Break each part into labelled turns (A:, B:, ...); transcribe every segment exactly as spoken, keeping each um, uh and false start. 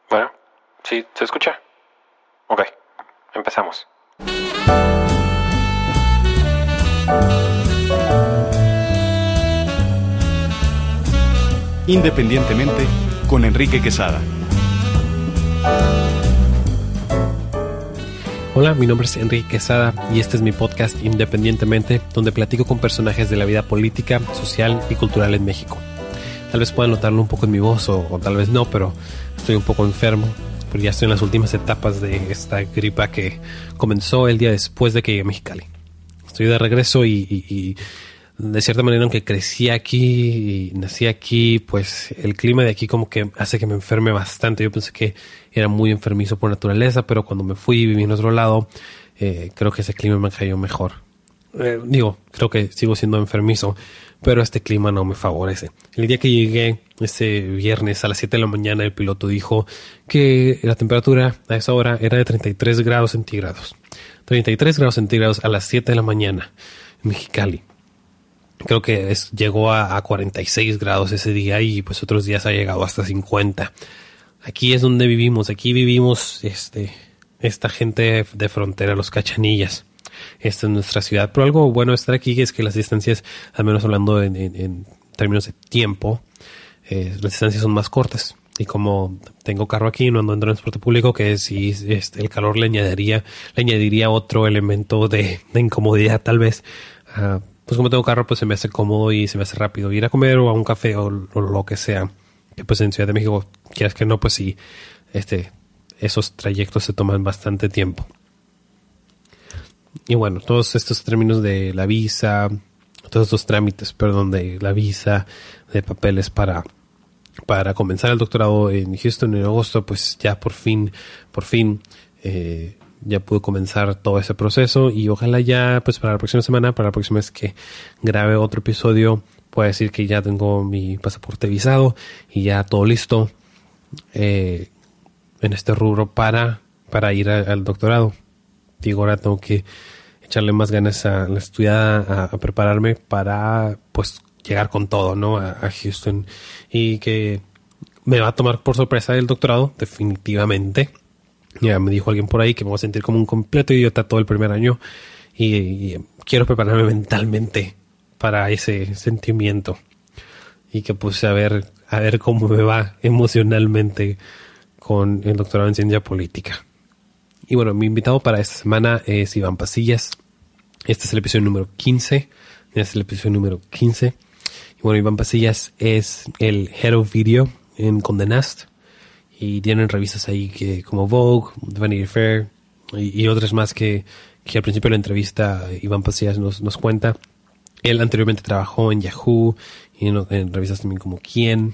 A: Bueno, ¿sí se escucha? Ok, empezamos.
B: Independientemente, con Enrique Quesada.
C: Hola, mi nombre es Enrique Quesada y este es mi podcast Independientemente, donde platico con personajes de la vida política, social y cultural en México. Tal vez puedan notarlo un poco en mi voz o, o tal vez no, pero estoy un poco enfermo, porque ya estoy en las últimas etapas de esta gripa que comenzó el día después de que llegué a Mexicali. Estoy de regreso y, y, y de cierta manera, aunque crecí aquí y nací aquí, pues el clima de aquí como que hace que me enferme bastante. Yo pensé que era muy enfermizo por naturaleza, pero cuando me fui y viví en otro lado, eh, creo que ese clima me cayó mejor. Eh, digo, creo que sigo siendo enfermizo, pero este clima no me favorece. El día que llegué, ese viernes a las siete de la mañana, el piloto dijo que la temperatura a esa hora era de treinta y tres grados centígrados. treinta y tres grados centígrados a las siete de la mañana en Mexicali. Creo que es, llegó a, a cuarenta y seis grados ese día y pues otros días ha llegado hasta cincuenta. Aquí es donde vivimos, aquí vivimos este, esta gente de frontera, los cachanillas. Esta es nuestra ciudad. Pero algo bueno de estar aquí es que las distancias, al menos hablando en, en, en términos de tiempo, eh, las distancias son más cortas. Y como tengo carro aquí, no ando en transporte público, que si este, el calor le añadiría, le añadiría otro elemento de, de incomodidad tal vez. Uh, pues como tengo carro, pues se me hace cómodo y se me hace rápido ir a comer o a un café o, o lo que sea. Que pues en Ciudad de México, quieras que no, pues sí, este, esos trayectos se toman bastante tiempo. Y bueno, todos estos términos de la visa, todos estos trámites, perdón, de la visa, de papeles para, para comenzar el doctorado en Houston en agosto, pues ya por fin, por fin, eh, ya pude comenzar todo ese proceso y ojalá ya, pues para la próxima semana, para la próxima vez que grabe otro episodio, pueda decir que ya tengo mi pasaporte visado y ya todo listo eh, en este rubro para, para ir a, al doctorado. Digo, ahora tengo que echarle más ganas a la estudiada, a, a prepararme para, pues, llegar con todo, ¿no? A, a Houston. Y que me va a tomar por sorpresa el doctorado, definitivamente. Ya me dijo alguien por ahí que me voy a sentir como un completo idiota todo el primer año. Y, y quiero prepararme mentalmente para ese sentimiento. Y que, pues, a ver, a ver cómo me va emocionalmente con el doctorado en ciencia política. Y bueno, mi invitado para esta semana es Iván Pasillas. Este es el episodio número quince. Este es el episodio número quince. Y bueno, Iván Pasillas es el Head of Video en Condé Nast. Y tienen revistas ahí que, como Vogue, Vanity Fair y, y otras más que, que al principio de la entrevista Iván Pasillas nos, nos cuenta. Él anteriormente trabajó en Yahoo y en, en revistas también como Quién.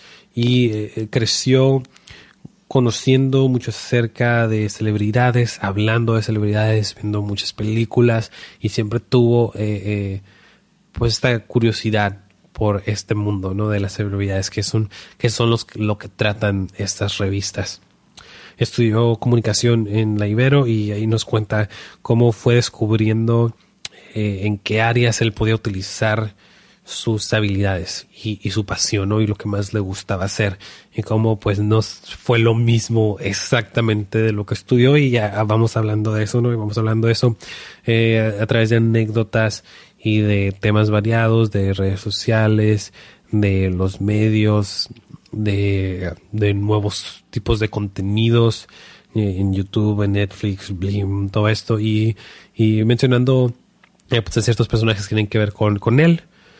C: Y eh, creció conociendo mucho acerca de celebridades, hablando de celebridades, viendo muchas películas y siempre tuvo eh, eh, pues esta curiosidad por este mundo, ¿no? De las celebridades, que son, que son los, lo que tratan estas revistas. Estudió comunicación en la Ibero y ahí nos cuenta cómo fue descubriendo eh, en qué áreas él podía utilizar sus habilidades y, y su pasión, ¿no? Y lo que más le gustaba hacer y cómo pues no fue lo mismo exactamente de lo que estudió y ya vamos hablando de eso, ¿no? Y vamos hablando de eso eh, a, a través de anécdotas y de temas variados, de redes sociales, de los medios, de, de nuevos tipos de contenidos eh, en YouTube, en Netflix, Blim, todo esto y, y mencionando eh, pues a ciertos personajes que tienen que ver con, con él.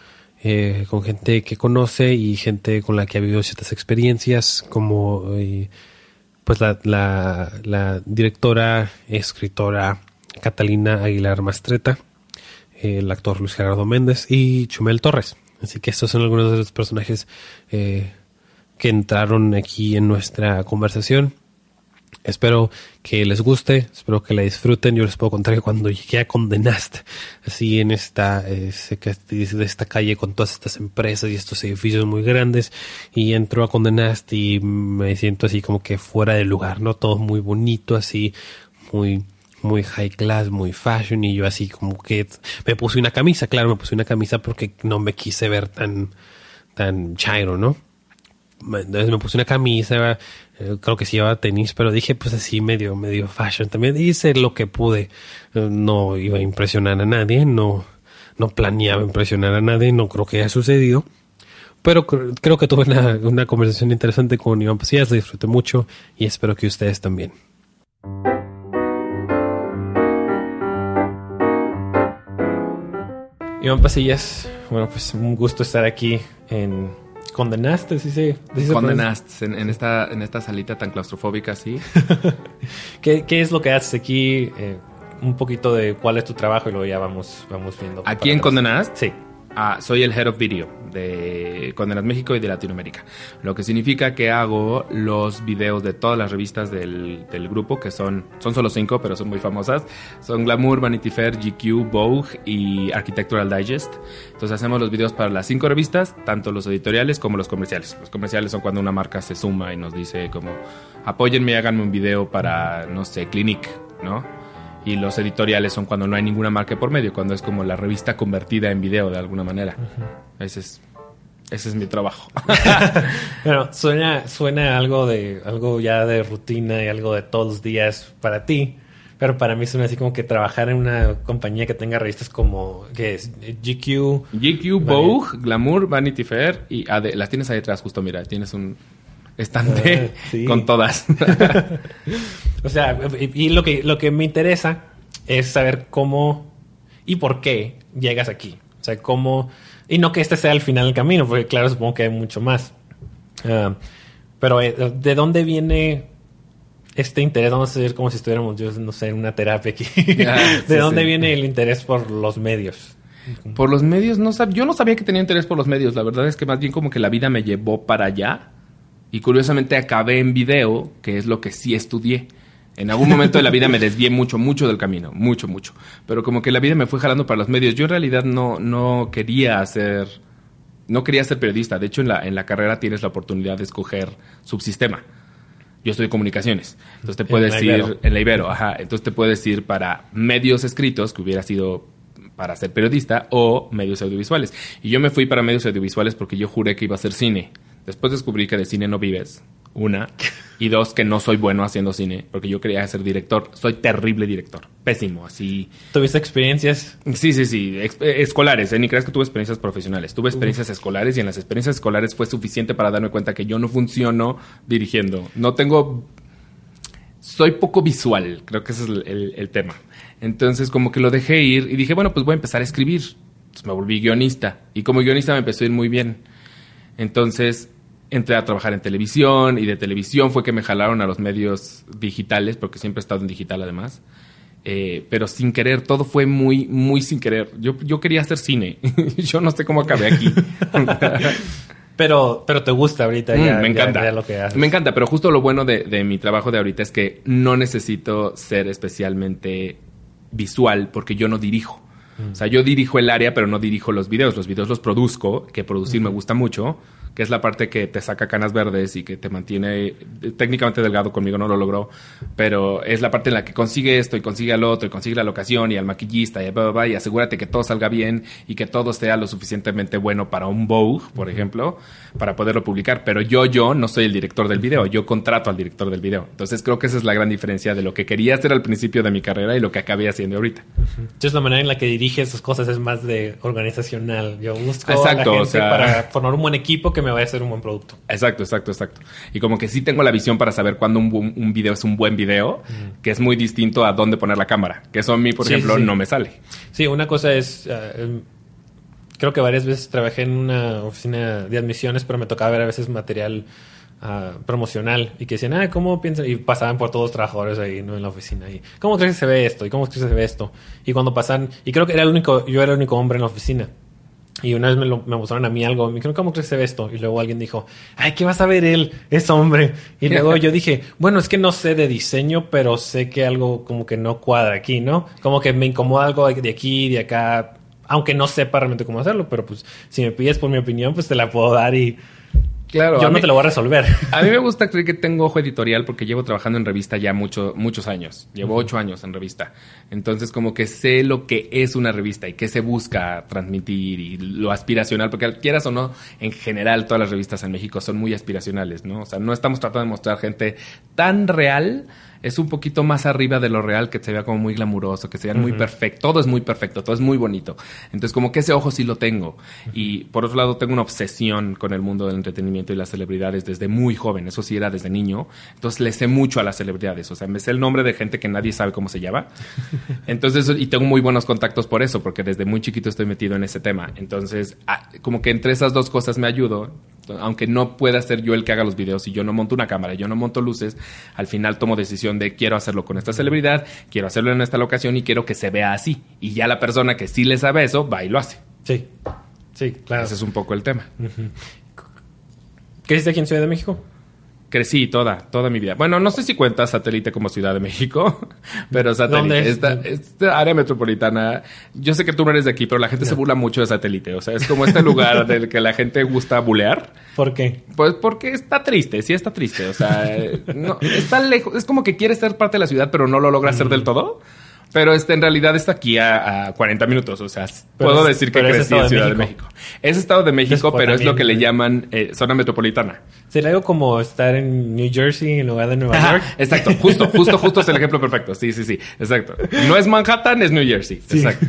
C: Eh, con gente que conoce y gente con la que ha vivido ciertas experiencias, como eh, pues la, la, la directora, escritora Catalina Aguilar Mastreta, eh, el actor Luis Gerardo Méndez y Chumel Torres. Así que estos son algunos de los personajes eh, que entraron aquí en nuestra conversación. Espero que les guste, espero que la disfruten. Yo les puedo contar que cuando llegué a Condé Nast, así en esta, eh, de esta calle con todas estas empresas y estos edificios muy grandes, y entro a Condé Nast y me siento así como que fuera de lugar, ¿no? Todo muy bonito, así, muy, muy high class, muy fashion, y yo así como que me puse una camisa, claro, me puse una camisa porque no me quise ver tan, tan chairo, ¿no? entonces me puse una camisa, eh, creo que sí llevaba tenis, pero dije pues así medio, medio fashion. También hice lo que pude. Eh, no iba a impresionar a nadie, no, no planeaba impresionar a nadie, no creo que haya sucedido. Pero cr- creo que tuve una, una conversación interesante con Iván Pasillas, la disfruté mucho y espero que ustedes también. Iván Pasillas, bueno, pues un gusto estar aquí en Condenaste, ¿sí se, sí se
D: Condenaste, en, en, esta, en esta salita tan claustrofóbica, sí.
C: ¿Qué, ¿Qué es lo que haces aquí? Eh, un poquito de cuál es tu trabajo y luego ya vamos, vamos viendo.
D: ¿Aquí en Condenaste?
C: Sí.
D: Ah, soy el Head of Video de Condenaste México y de Latinoamérica. Lo que significa que hago los videos de todas las revistas del, del grupo, que son, son solo cinco, pero son muy famosas. Son Glamour, Vanity Fair, G Q, Vogue y Architectural Digest. Entonces hacemos los videos para las cinco revistas, tanto los editoriales como los comerciales. Los comerciales son cuando una marca se suma y nos dice como, apóyenme y háganme un video para, no sé, Clinique, ¿no? Y los editoriales son cuando no hay ninguna marca por medio, cuando es como la revista convertida en video de alguna manera. Uh-huh. Ese es, ese es mi trabajo.
C: Bueno, suena, suena algo de, algo ya de rutina y algo de todos los días para ti. Pero para mí suena así como que trabajar en una compañía que tenga revistas como, ¿qué es? G Q.
D: G Q, Vogue, Vanity. Glamour, Vanity Fair y A D. Las tienes ahí atrás justo, mira, tienes un estante uh, sí. con todas.
C: O sea, y lo que, lo que me interesa es saber cómo y por qué llegas aquí. O sea, cómo... Y no que este sea el final del camino, porque claro, supongo que hay mucho más. Uh, pero ¿de dónde viene este interés? Vamos a decir como si estuviéramos, yo no sé, en una terapia aquí. Ah, ¿De sí, dónde sí. viene el interés por los medios?
D: Por los medios, no sab- yo no sabía que tenía interés por los medios. La verdad es que más bien como que la vida me llevó para allá. Y curiosamente acabé en video, que es lo que sí estudié. En algún momento de la vida me desvié mucho, mucho del camino. Mucho, mucho. Pero como que la vida me fue jalando para los medios. Yo en realidad no, no quería ser... No quería ser periodista. De hecho, en la, en la carrera tienes la oportunidad de escoger subsistema. Yo estudié comunicaciones. Entonces te puedes ir... En la Ibero, ajá. Entonces te puedes ir para medios escritos, que hubiera sido para ser periodista, o medios audiovisuales. Y yo me fui para medios audiovisuales porque yo juré que iba a hacer cine. Después descubrí que de cine no vives, una. Y dos, que no soy bueno haciendo cine, porque yo quería ser director. Soy terrible director. Pésimo, así.
C: ¿Tuviste experiencias?
D: Sí, sí, sí. Ex- escolares, ¿eh? Ni creas que tuve experiencias profesionales. Tuve experiencias Uf. escolares y en las experiencias escolares fue suficiente para darme cuenta que yo no funciono dirigiendo. No tengo... Soy poco visual. Creo que ese es el, el, el tema. Entonces, como que lo dejé ir y dije, bueno, pues voy a empezar a escribir. Entonces me volví guionista. Y como guionista me empezó a ir muy bien. Entonces... entré a trabajar en televisión y de televisión fue que me jalaron a los medios digitales, porque siempre he estado en digital además. Eh, pero sin querer, todo fue muy, muy sin querer. Yo, yo quería hacer cine. Yo no sé cómo acabé aquí.
C: pero, pero te gusta ahorita ya.
D: Mm, me encanta.
C: Ya, ya lo que haces.
D: Me encanta, pero justo lo bueno de, de mi trabajo de ahorita es que no necesito ser especialmente visual porque yo no dirijo. Mm. O sea, yo dirijo el área, pero no dirijo los videos. Los videos los produzco, que producir uh-huh. me gusta mucho, que es la parte que te saca canas verdes y que te mantiene técnicamente delgado. Conmigo no lo logró, pero es la parte en la que consigue esto y consigue al otro y consigue la locación y al maquillista y, bla, bla, bla, y asegúrate que todo salga bien y que todo sea lo suficientemente bueno para un Vogue, por uh-huh. ejemplo, para poderlo publicar. Pero yo, yo no soy el director del video, yo contrato al director del video. Entonces creo que esa es la gran diferencia de lo que quería hacer al principio de mi carrera y lo que acabé haciendo ahorita.
C: Uh-huh. Entonces la manera en la que dirige esas cosas es más de organizacional. Yo busco
D: exacto,
C: a la gente
D: o sea,
C: para formar un buen equipo que me vaya a hacer un buen producto.
D: Exacto, exacto, exacto. Y como que sí tengo la visión para saber cuándo un, un, un video es un buen video, mm. que es muy distinto a dónde poner la cámara. Que eso a mí, por sí, ejemplo, sí. no me sale.
C: Sí, una cosa es... Uh, creo que varias veces trabajé en una oficina de admisiones, pero me tocaba ver a veces material uh, promocional y que decían, ah, ¿cómo piensan? Y pasaban por todos los trabajadores ahí, ¿no? En la oficina. Y, ¿cómo crees que se ve esto? ¿Y cómo crees que se ve esto? Y cuando pasan... Y creo que era el único... Yo era el único hombre en la oficina. Y una vez me, lo, me mostraron a mí algo. Me dijeron, ¿cómo crees que se ve esto? Y luego alguien dijo, ay, ¿qué vas a ver él? Es hombre. Y luego yo dije, bueno, es que no sé de diseño, pero sé que algo como que no cuadra aquí, ¿no? Como que me incomoda algo de aquí, de acá. Aunque no sepa realmente cómo hacerlo. Pero pues, si me pides por mi opinión, pues te la puedo dar y...
D: Claro,
E: yo
D: a
E: no
D: mí-
E: te lo voy a resolver.
D: A mí me gusta creer que tengo ojo editorial porque llevo trabajando en revista ya mucho, muchos años. Llevo ocho años en revista. Entonces, como que sé lo que es una revista y qué se busca transmitir y lo aspiracional. Porque quieras o no, en general todas las revistas en México son muy aspiracionales, ¿no? O sea, no estamos tratando de mostrar gente tan real. Es un poquito más arriba de lo real, que se vea como muy glamuroso, que se vea muy perfecto. Todo es muy perfecto, todo es muy bonito. Entonces, como que ese ojo sí lo tengo. Y por otro lado, tengo una obsesión con el mundo del entretenimiento y las celebridades desde muy joven. Eso sí era desde niño. Entonces, le sé mucho a las celebridades. O sea, me sé el nombre de gente que nadie sabe cómo se llama. Entonces, y tengo muy buenos contactos por eso, porque desde muy chiquito estoy metido en ese tema. Entonces, ah, como que entre esas dos cosas me ayudo. Aunque no pueda ser yo el que haga los videos y yo no monto una cámara, yo no monto luces, al final tomo decisión de quiero hacerlo con esta celebridad, quiero hacerlo en esta locación y quiero que se vea así. Y ya la persona que sí le sabe eso, va y lo hace.
E: Sí, sí, claro.
D: Ese es un poco el tema.
E: ¿Creciste aquí en Ciudad de México?
D: Crecí toda, toda mi vida. Bueno, no sé si cuenta Satélite como Ciudad de México, pero Satélite,
E: ¿Dónde es?
D: esta, esta área metropolitana, yo sé que tú no eres de aquí, pero la gente
E: No.
D: se burla mucho de Satélite. O sea, es como este lugar del que la gente gusta bulear.
E: ¿Por qué?
D: Pues porque está triste, sí está triste. O sea, no, está lejos. Es como que quiere ser parte de la ciudad, pero no lo logra hacer del todo. Pero este, en realidad está aquí a, a cuarenta minutos. O sea,
E: Pero
D: puedo
E: es-
D: decir que
E: pero es
D: crecí en
E: Estado de
D: Ciudad de
E: México.
D: México. Es Estado de México,
E: Después
D: pero es lo
E: también,
D: que le
E: eh.
D: llaman eh, zona metropolitana.
E: Sería algo como estar en New Jersey en lugar de Nueva
D: Ajá,
E: York.
D: exacto, justo, justo, justo es el ejemplo perfecto. Sí, sí, sí, exacto. No es Manhattan, es New Jersey.
E: Sí.
D: Exacto.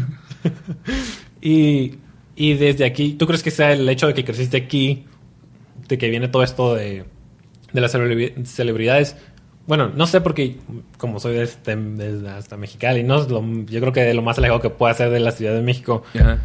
E: Y, y desde aquí, ¿tú crees que sea el hecho de que creciste aquí, de que viene todo esto de, de las celebri- celebridades? Bueno, no sé porque como soy desde, desde hasta Mexicali, ¿no? Es lo- yo creo que de lo más alejado que pueda ser de la Ciudad de México,
D: Ajá.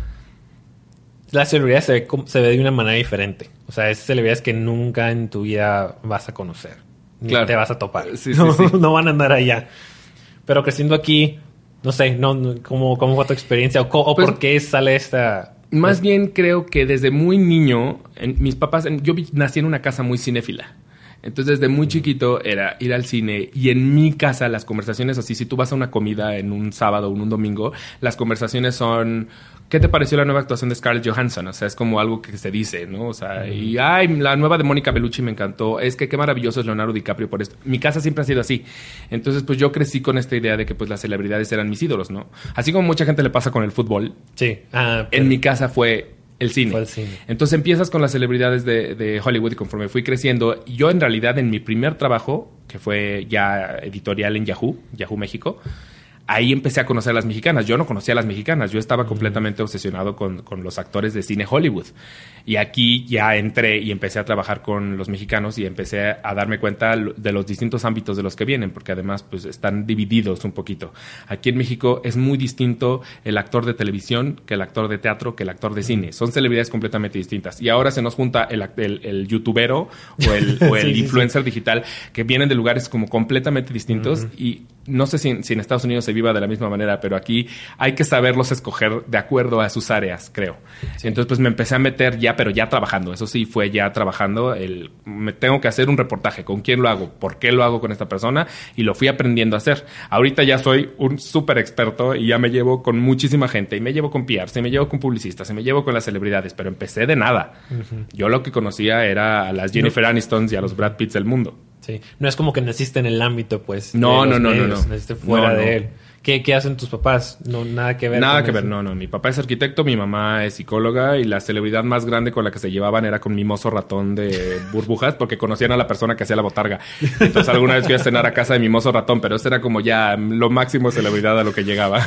E: la celebridad se ve, como- se ve de una manera diferente. O sea, es celebridades que nunca en tu vida vas a conocer. Ni
D: Claro.
E: te vas a topar.
D: Sí, sí,
E: no,
D: sí.
E: no van a andar allá. Pero creciendo aquí, no sé, no, no- ¿cómo, cómo fue tu experiencia? ¿O, co- o
D: Pues-
E: por qué sale esta...?
D: Más bien creo que desde muy niño, en- mis papás, en- yo vi- nací en una casa muy cinéfila. Entonces, desde muy chiquito era ir al cine y en mi casa las conversaciones así, si tú vas a una comida en un sábado o en un domingo, las conversaciones son, ¿qué te pareció la nueva actuación de Scarlett Johansson? O sea, es como algo que se dice, ¿no? O sea, y, ay, la nueva de Mónica Bellucci me encantó, es que qué maravilloso es Leonardo DiCaprio por esto. Mi casa siempre ha sido así. Entonces, pues yo crecí con esta idea de que pues las celebridades eran mis ídolos, ¿no? Así como mucha gente le pasa con el fútbol,
E: Sí. Ah,
D: en mi casa fue el cine.
E: Fue el cine.
D: Entonces empiezas con las celebridades de, de Hollywood y conforme fui creciendo, yo en realidad en mi primer trabajo, que fue ya editorial en Yahoo, Yahoo México, ahí empecé a conocer a las mexicanas. Yo no conocía a las mexicanas, yo estaba completamente obsesionado con, con los actores de cine Hollywood. Y aquí ya entré y empecé a trabajar con los mexicanos y empecé a darme cuenta de los distintos ámbitos de los que vienen, porque además pues están divididos un poquito. Aquí en México es muy distinto el actor de televisión que el actor de teatro que el actor de cine. Son celebridades completamente distintas. Y ahora se nos junta el, act- el, el youtubero o el, o el
E: Sí, sí,
D: influencer digital que vienen de lugares como completamente distintos y no sé si, si en Estados Unidos se viva de la misma manera, pero aquí hay que saberlos escoger de acuerdo a sus áreas, creo. Entonces, pues me empecé a meter ya, pero ya trabajando. Eso sí, fue ya trabajando. El, me tengo que hacer un reportaje. ¿Con quién lo hago? ¿Por qué lo hago con esta persona? Y lo fui aprendiendo a hacer. Ahorita ya soy un súper experto y ya me llevo con muchísima gente. Y me llevo con P Rs, y me llevo con publicistas, y me llevo con las celebridades. Pero empecé de nada. Yo lo que conocía era a las Jennifer Anistons y a los Brad Pitts del mundo.
E: Sí. No es como que naciste en el ámbito, pues.
D: No,
E: de los
D: no, no, no,
E: medios,
D: no.
E: Naciste fuera
D: No,
E: de
D: no.
E: él. ¿Qué, ¿Qué hacen tus papás? No, nada que ver.
D: Nada
E: con
D: que ver,
E: eso.
D: no, no. Mi papá es arquitecto, mi mamá es psicóloga y la celebridad más grande con la que se llevaban era con Mimoso Ratón de Burbujas porque conocían a la persona que hacía la botarga. Entonces alguna vez fui a cenar a casa de Mimoso Ratón, pero eso era como ya lo máximo de celebridad a lo que llegaba.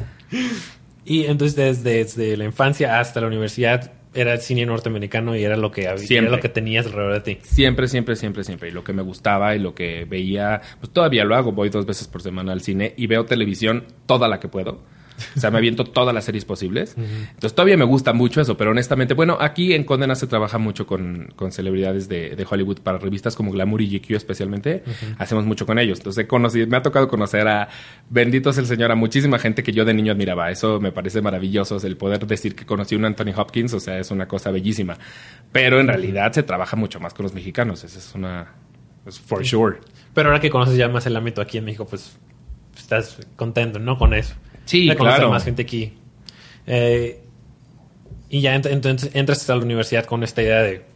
E: Y entonces desde, desde la infancia hasta la universidad era el cine norteamericano y era lo que había,
D: Siempre.
E: era lo que tenías alrededor de ti.
D: Siempre, siempre, siempre, siempre. Y lo que me gustaba y lo que veía, pues todavía lo hago. Voy dos veces por semana al cine y veo televisión toda la que puedo. O sea, me aviento todas las series posibles. Entonces todavía me gusta mucho eso, pero honestamente, bueno, aquí en Condena se trabaja mucho con, con celebridades de, de Hollywood para revistas como Glamour y G Q especialmente. Hacemos mucho con ellos. Entonces he conocido, me ha tocado conocer a, bendito es el Señor, a muchísima gente que yo de niño admiraba. Eso me parece maravilloso, el poder decir que conocí a un Anthony Hopkins, o sea, es una cosa bellísima. Pero en realidad se trabaja mucho más con los mexicanos. Esa es una, es for sure.
E: Pero ahora que conoces ya más el ámbito aquí en México, pues estás contento, ¿no? Con eso.
D: Sí,
E: de conocer
D: claro.
E: más gente aquí. Eh, y ya ent- entonces entras a la universidad con esta idea de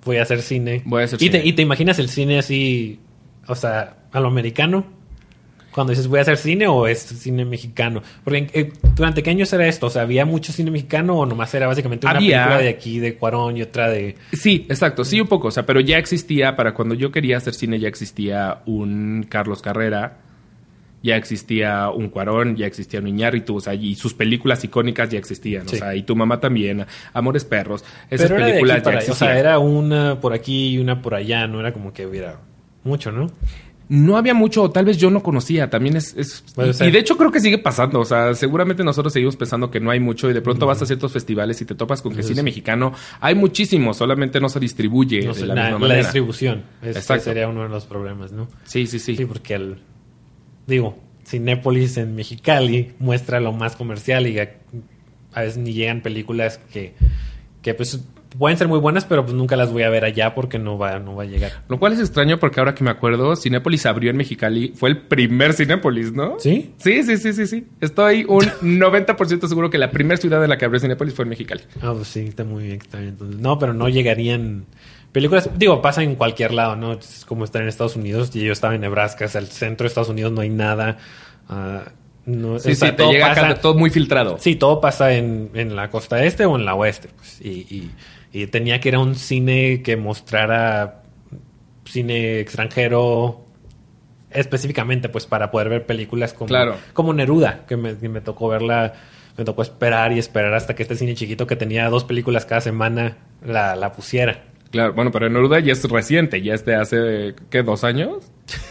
E: voy a hacer cine.
D: Voy a hacer
E: y
D: cine.
E: Te, y te imaginas el cine así, o sea, a lo americano. Cuando dices, voy a hacer cine o es cine mexicano. Porque eh, ¿durante qué años era esto? O sea, ¿había mucho cine mexicano o nomás era básicamente una
D: Había.
E: película de aquí, de Cuarón y otra de...
D: Sí, exacto, sí un poco, o sea, pero ya existía, para cuando yo quería hacer cine ya existía un Carlos Carrera, ya existía un Cuarón, ya existía un Iñárritu, o sea, y sus películas icónicas ya existían,
E: Sí.
D: o sea, y Tu mamá también, Amores perros, esas
E: Pero era de
D: películas
E: aquí para
D: ya
E: allá. O
D: existían.
E: sea, era una por aquí y una por allá. No era como que hubiera mucho, ¿no?
D: No había mucho, o tal vez yo no conocía, también es... es
E: Puede
D: y,
E: ser.
D: y de hecho creo que sigue pasando, o sea, seguramente nosotros seguimos pensando que no hay mucho y de pronto vas a ciertos festivales y te topas con que
E: Eso
D: cine
E: sí.
D: mexicano hay muchísimo, solamente no se distribuye
E: No
D: de
E: sé,
D: la
E: la,
D: misma
E: la
D: manera.
E: distribución. Ese
D: Exacto.
E: sería uno de los problemas, ¿no?
D: Sí, sí, sí.
E: Sí, porque el... Digo, Cinépolis en Mexicali muestra lo más comercial y a, a veces ni llegan películas que, que pues pueden ser muy buenas, pero pues nunca las voy a ver allá porque no va, no va a llegar.
D: Lo cual es extraño porque ahora que me acuerdo, Cinépolis abrió en Mexicali. Fue el primer Cinépolis, ¿no?
E: ¿Sí?
D: Sí, sí, sí, sí, sí. Estoy un noventa por ciento seguro que la primera ciudad en la que abrió Cinépolis fue en Mexicali.
E: Ah, pues sí, está muy bien. Está bien. Entonces, no, pero no llegarían películas. Digo, pasa en cualquier lado, ¿no? Es como estar en Estados Unidos y yo estaba en Nebraska, o sea, el centro de Estados Unidos no hay nada. Ah, no,
D: Sí,
E: o sea,
D: sí, te
E: todo
D: llega
E: pasa-
D: acá todo muy filtrado.
E: Sí, todo pasa en, en la costa este o en la oeste. Pues, y, y, y tenía que ir a un cine que mostrara cine extranjero específicamente, pues para poder ver películas como,
D: Claro.
E: como Neruda, que me, que me tocó verla, me tocó esperar y esperar hasta que este cine chiquito que tenía dos películas cada semana la, la pusiera.
D: Claro, bueno, pero Neruda ya es reciente, ya es de hace, ¿qué? ¿Dos años?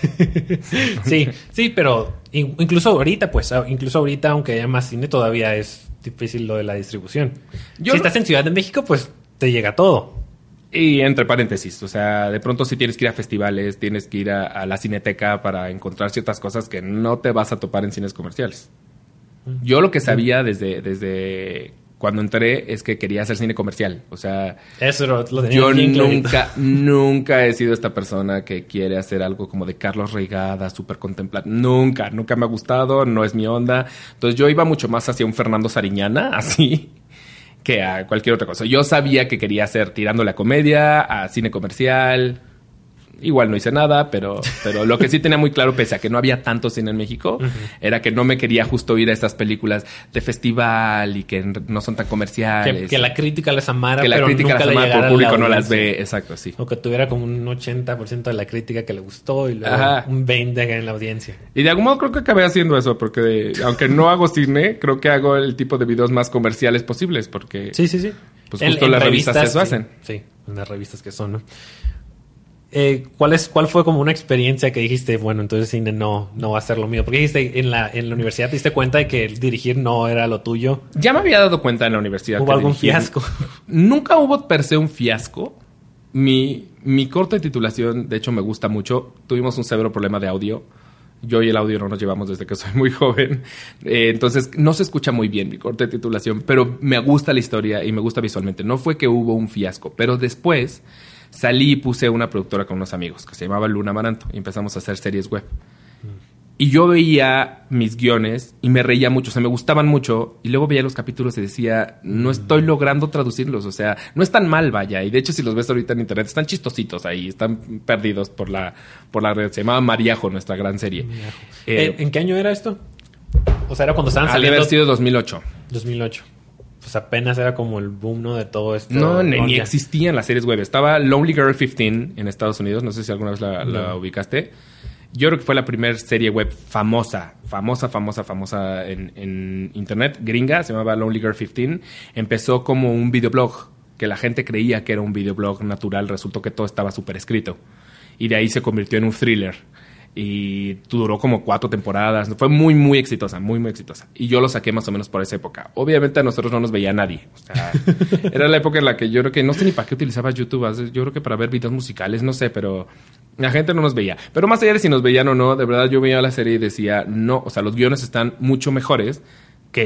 E: Sí, sí, pero in- incluso ahorita, pues, a- incluso ahorita, aunque haya más cine, todavía es difícil lo de la distribución.
D: Yo
E: si
D: no-
E: estás en Ciudad de México, pues te llega todo.
D: Y entre paréntesis, o sea, de pronto sí tienes que ir a festivales, tienes que ir a, a la cineteca para encontrar ciertas cosas que no te vas a topar en cines comerciales. Yo lo que sabía desde, desde cuando entré es que quería hacer cine comercial. O sea,
E: Eso lo, lo tenía
D: yo
E: bien clarito.
D: nunca, nunca he sido esta persona que quiere hacer algo como de Carlos Reigada, súper contemplativo. Nunca, nunca me ha gustado, no es mi onda. Entonces yo iba mucho más hacia un Fernando Sariñana, así, que a cualquier otra cosa. Yo sabía que quería hacer tirándole a comedia, a cine comercial. Igual no hice nada, pero, pero lo que sí tenía muy claro, pese a que no había tanto cine en México, uh-huh. era que no me quería justo ir a estas películas de festival y que no son tan comerciales.
E: Que, que la crítica les amara,
D: que la
E: pero
D: crítica
E: nunca
D: las
E: le
D: amara,
E: llegara
D: pero el público
E: a la
D: no las
E: audiencia.
D: ve. Exacto, sí.
E: O que tuviera como un ochenta por ciento de la crítica que le gustó y luego
D: Ajá.
E: un veinte por ciento en la audiencia.
D: Y de algún modo creo que acabé haciendo eso, porque aunque no hago cine, creo que hago el tipo de videos más comerciales posibles, porque
E: Sí, sí, sí.
D: pues justo las revistas eso
E: sí,
D: hacen.
E: Sí, en las revistas que son, ¿no? Eh, ¿cuál, es, ¿Cuál fue como una experiencia que dijiste, bueno, entonces cine no, no va a ser lo mío? Porque dijiste, en la, en la universidad te diste cuenta de que dirigir no era lo tuyo.
D: Ya me había dado cuenta en la universidad.
E: ¿Hubo
D: que
E: algún
D: dirigí-
E: fiasco?
D: Nunca hubo per se un fiasco. Mi, mi corte de titulación, de hecho, me gusta mucho. Tuvimos un severo problema de audio. Yo y el audio no nos llevamos desde que soy muy joven. Eh, entonces, no se escucha muy bien mi corte de titulación, pero me gusta la historia y me gusta visualmente. No fue que hubo un fiasco, pero después salí y puse una productora con unos amigos que se llamaba Luna Amaranto y empezamos a hacer series web. Y yo veía mis guiones y me reía mucho, o sea, me gustaban mucho. Y luego veía los capítulos y decía, no estoy logrando traducirlos. O sea, no es tan mal, vaya. Y de hecho, si los ves ahorita en internet, están chistositos ahí. Están perdidos por la, por la red. Se llamaba Mariajo, nuestra gran serie.
E: Eh,
D: Eh,
E: ¿En qué año era esto? O sea, era cuando estaban
D: ha de
E: saliendo...
D: haber sido dos mil ocho.
E: dos mil ocho. Pues apenas era como el boom, ¿no? De todo esto.
D: No, ni, ni
E: ya.
D: existían las series web. Estaba Lonely Girl quince en Estados Unidos. No sé si alguna vez la, la
E: No.
D: ubicaste. Yo creo que fue la primera serie web famosa, famosa, famosa, famosa en, en internet, gringa, se llamaba Lonely Girl quince. Empezó como un videoblog, que la gente creía que era un videoblog natural, resultó que todo estaba súper escrito. Y de ahí se convirtió en un thriller. Y duró como cuatro temporadas. Fue muy, muy exitosa, muy, muy exitosa. Y yo lo saqué más o menos por esa época. Obviamente a nosotros no nos veía nadie. O sea, era la época en la que yo creo que no sé ni para qué utilizaba YouTube. Yo creo que para ver videos musicales, no sé, pero la gente no nos veía. Pero más allá de si nos veían o no, de verdad yo veía la serie y decía, no, o sea, los guiones están mucho mejores que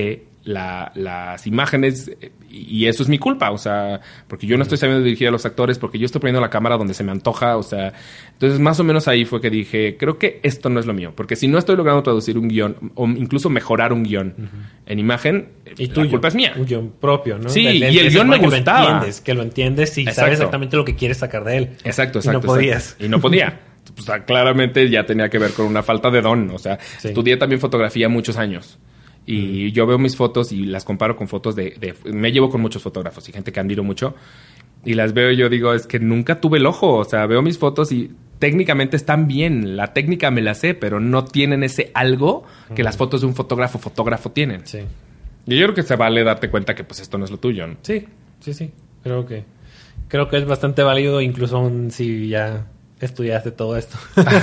D: la, las imágenes y eso es mi culpa, o sea, porque yo no estoy sabiendo dirigir a los actores, porque yo estoy poniendo la cámara donde se me antoja, o sea, entonces más o menos ahí fue que dije, creo que esto no es lo mío, porque si no estoy logrando traducir un guión o incluso mejorar un guión uh-huh. en imagen,
E: y
D: la
E: tuyo,
D: culpa es mía.
E: Un guión propio, ¿no?
D: Sí,
E: del, del
D: y el guión me gustaba.
E: Que lo entiendes, que lo entiendes y
D: exacto.
E: sabes exactamente lo que quieres sacar de él.
D: Exacto, exacto.
E: Y no
D: exacto.
E: podías.
D: Y no podía. Pues, claramente ya tenía que ver con una falta de don, o sea, sí. estudié también fotografía muchos años. Y mm. yo veo mis fotos y las comparo con fotos de, de... Me llevo con muchos fotógrafos y gente que admiro mucho. Y las veo y yo digo, es que nunca tuve el ojo. O sea, veo mis fotos y técnicamente están bien. La técnica me la sé, pero no tienen ese algo que mm. las fotos de un fotógrafo fotógrafo tienen.
E: Sí.
D: Y yo creo que se vale darte cuenta que pues esto no es lo tuyo, ¿no?
E: Sí, sí, sí. Creo que... Creo que es bastante válido incluso aún si ya... estudiaste todo esto.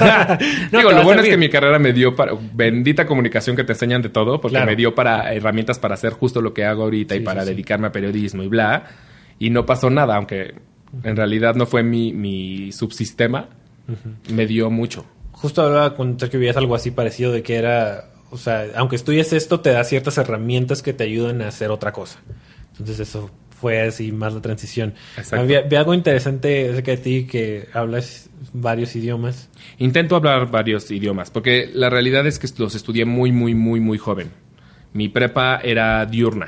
D: no, Digo, lo bueno es que mi carrera me dio para... Bendita comunicación que te enseñan de todo, porque claro. me dio para herramientas para hacer justo lo que hago ahorita sí, y para sí, dedicarme sí. a periodismo y bla. Y no pasó nada, aunque uh-huh. en realidad no fue mi, mi subsistema. Uh-huh. Me dio mucho.
E: Justo hablaba con Sergio Villas algo así parecido de que era... O sea, aunque estudies esto, te da ciertas herramientas que te ayudan a hacer otra cosa. Entonces eso... fue así más la transición. Había, había algo interesante acerca de ti que hablas varios idiomas.
D: Intento hablar varios idiomas, porque la realidad es que los estudié muy, muy, muy, muy joven. Mi prepa era diurna.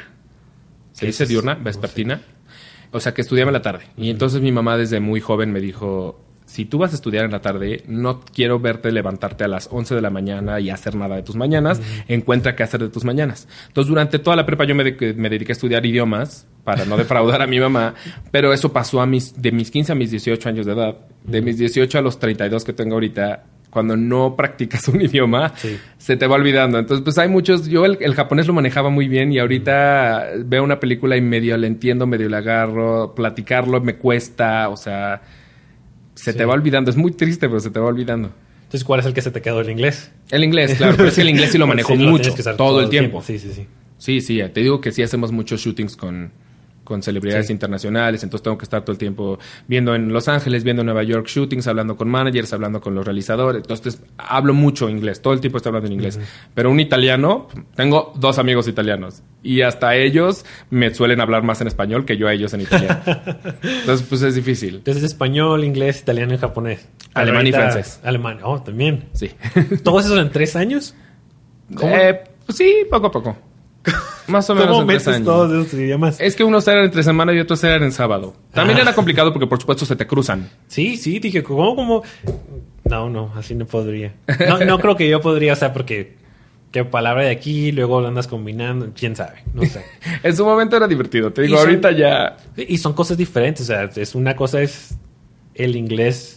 D: ¿Se dice diurna? ¿Vespertina? O sea, que estudiaba en la tarde. Y entonces mi mamá desde muy joven me dijo... Si tú vas a estudiar en la tarde, no quiero verte levantarte a las once de la mañana y hacer nada de tus mañanas. Uh-huh. Encuentra qué hacer de tus mañanas. Entonces, durante toda la prepa yo me, de- me dediqué a estudiar idiomas para no defraudar a mi mamá. Pero eso pasó a mis, de mis quince a mis dieciocho años de edad. De mis dieciocho a los treinta y dos que tengo ahorita. Cuando no practicas un idioma, sí. se te va olvidando. Entonces, pues hay muchos... Yo el, el japonés lo manejaba muy bien y ahorita uh-huh. veo una película y medio la entiendo, medio la agarro. Platicarlo me cuesta, o sea... Se sí. te va olvidando. Es muy triste, pero se te va olvidando.
E: Entonces, ¿cuál es el que se te quedó? ¿El inglés?
D: El inglés, claro. Pero es que el inglés sí lo manejo sí, mucho. Lo todo, todo el tiempo.
E: tiempo. Sí, sí, sí.
D: Sí, sí. Te digo que sí hacemos muchos shootings con, con celebridades sí. internacionales. Entonces tengo que estar todo el tiempo viendo en Los Ángeles, viendo en Nueva York shootings, hablando con managers, hablando con los realizadores. Entonces hablo mucho inglés. Todo el tiempo estoy hablando en inglés. Uh-huh. Pero un italiano... Tengo dos amigos italianos. Y hasta ellos me suelen hablar más en español que yo a ellos en italiano. Entonces, pues es difícil.
E: Entonces, español, inglés, italiano y japonés.
D: Alemán y francés.
E: Alemán. Oh, también.
D: Sí.
E: ¿Todos esos en tres años?
D: Eh, pues sí, poco a poco. Más o menos
E: ¿Cómo
D: en tres
E: metes
D: años.
E: todos esos idiomas?
D: Es que unos eran entre semana y otros eran en sábado. También ah. era complicado porque, por supuesto, se te cruzan.
E: Sí, sí. Dije, ¿cómo, cómo? No, no. Así no podría. No, no creo que yo podría, o sea, porque... ¿Qué palabra de aquí? Luego lo andas combinando. ¿Quién sabe? No sé.
D: En su momento era divertido. Te digo,
E: son,
D: ahorita ya...
E: Y son cosas diferentes. O sea, es una cosa es el inglés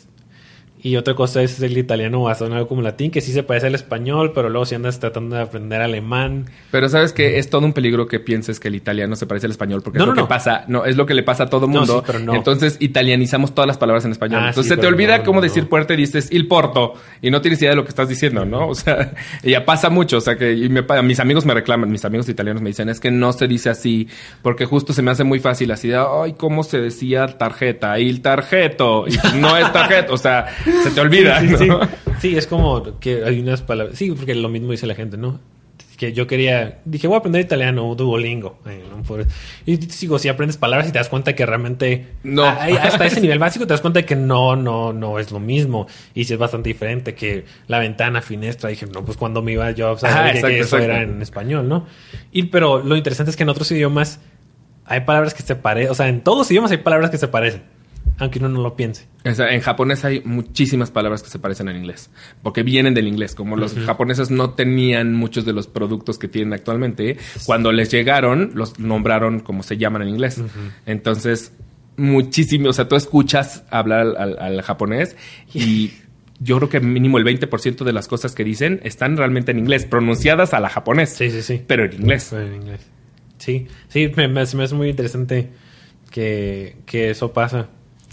E: y otra cosa es el italiano o hasta algo como latín, que sí se parece al español, pero luego si andas tratando de aprender alemán.
D: Pero sabes que es todo un peligro que pienses que el italiano se parece al español, porque
E: no,
D: es
E: no,
D: lo
E: no.
D: que pasa. No, es lo que le pasa a todo mundo.
E: No, sí, pero no.
D: Entonces italianizamos todas las palabras en español.
E: Ah,
D: Entonces
E: sí,
D: se te olvida
E: no,
D: cómo
E: no,
D: decir
E: no.
D: puerta y dices il porto. Y no tienes idea de lo que estás diciendo, ¿no? O sea, ya pasa mucho. O sea, que y me, mis amigos me reclaman, mis amigos italianos me dicen, es que no se dice así, porque justo se me hace muy fácil así de, ay, ¿cómo se decía tarjeta? Il tarjeto. Y no es tarjeta. O sea, se te olvida,
E: sí,
D: ¿no?
E: sí. Sí, es como que hay unas palabras... Sí, porque lo mismo dice la gente, ¿no? Que yo quería... Dije, voy a aprender italiano, Duolingo. Ay, no, por... Y digo, si aprendes palabras y te das cuenta que realmente...
D: No.
E: Hay, hasta ese nivel básico te das cuenta de que no, no, no es lo mismo. Y si es bastante diferente que la ventana, finestra. Dije, no, pues cuando me iba yo a saber
D: ah,
E: que,
D: exacto,
E: que eso
D: exacto.
E: era en español, ¿no? Y, pero lo interesante es que en otros idiomas hay palabras que se parecen. O sea, en todos los idiomas hay palabras que se parecen. Aunque uno no lo piense.
D: O sea, en japonés hay muchísimas palabras que se parecen al inglés. Porque vienen del inglés. Como los uh-huh. japoneses no tenían muchos de los productos que tienen actualmente, cuando les llegaron, los nombraron como se llaman en inglés. Uh-huh. Entonces, muchísimo. O sea, tú escuchas hablar al, al, al japonés y yo creo que mínimo el veinte por ciento de las cosas que dicen están realmente en inglés, pronunciadas a la japonés.
E: Sí, sí, sí.
D: Pero en inglés.
E: Pero en inglés. Sí, sí, me, me, me hace muy interesante que, que eso pasa.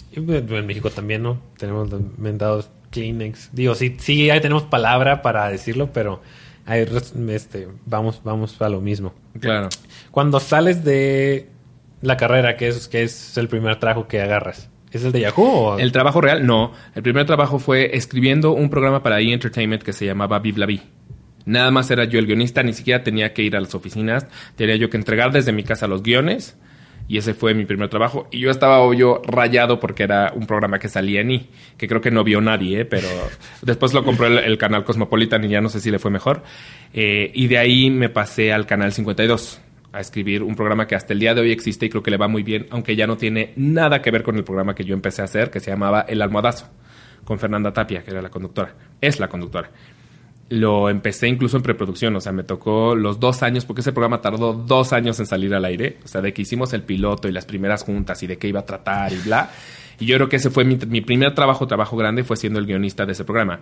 E: En México también, ¿no? Tenemos los mendados Kleenex. Digo, sí, sí, ahí tenemos palabra para decirlo, pero hay, este, vamos, vamos a lo mismo.
D: Claro.
E: Cuando sales de la carrera, ¿qué es, qué es el primer trabajo que agarras? ¿Es el de Yahoo? O?
D: El trabajo real, no. El primer trabajo fue escribiendo un programa para E! Entertainment que se llamaba Vive la Vie. Nada más era yo el guionista, ni siquiera tenía que ir a las oficinas. Tenía yo que entregar desde mi casa los guiones. Y ese fue mi primer trabajo. Y yo estaba, obvio, rayado porque era un programa que salía en I, que creo que no vio nadie, ¿eh? Pero después lo compró el, el canal Cosmopolitan y ya no sé si le fue mejor. Eh, y de ahí me pasé al canal cincuenta y dos a escribir un programa que hasta el día de hoy existe y creo que le va muy bien, aunque ya no tiene nada que ver con el programa que yo empecé a hacer, que se llamaba El Almohadazo, con Fernanda Tapia, que era la conductora. Es la conductora. Lo empecé incluso en preproducción, o sea, me tocó los dos años, porque ese programa tardó dos años en salir al aire, o sea, de que hicimos el piloto y las primeras juntas y de qué iba a tratar y bla. Y yo creo que ese fue mi, mi primer trabajo, trabajo grande, fue siendo el guionista de ese programa,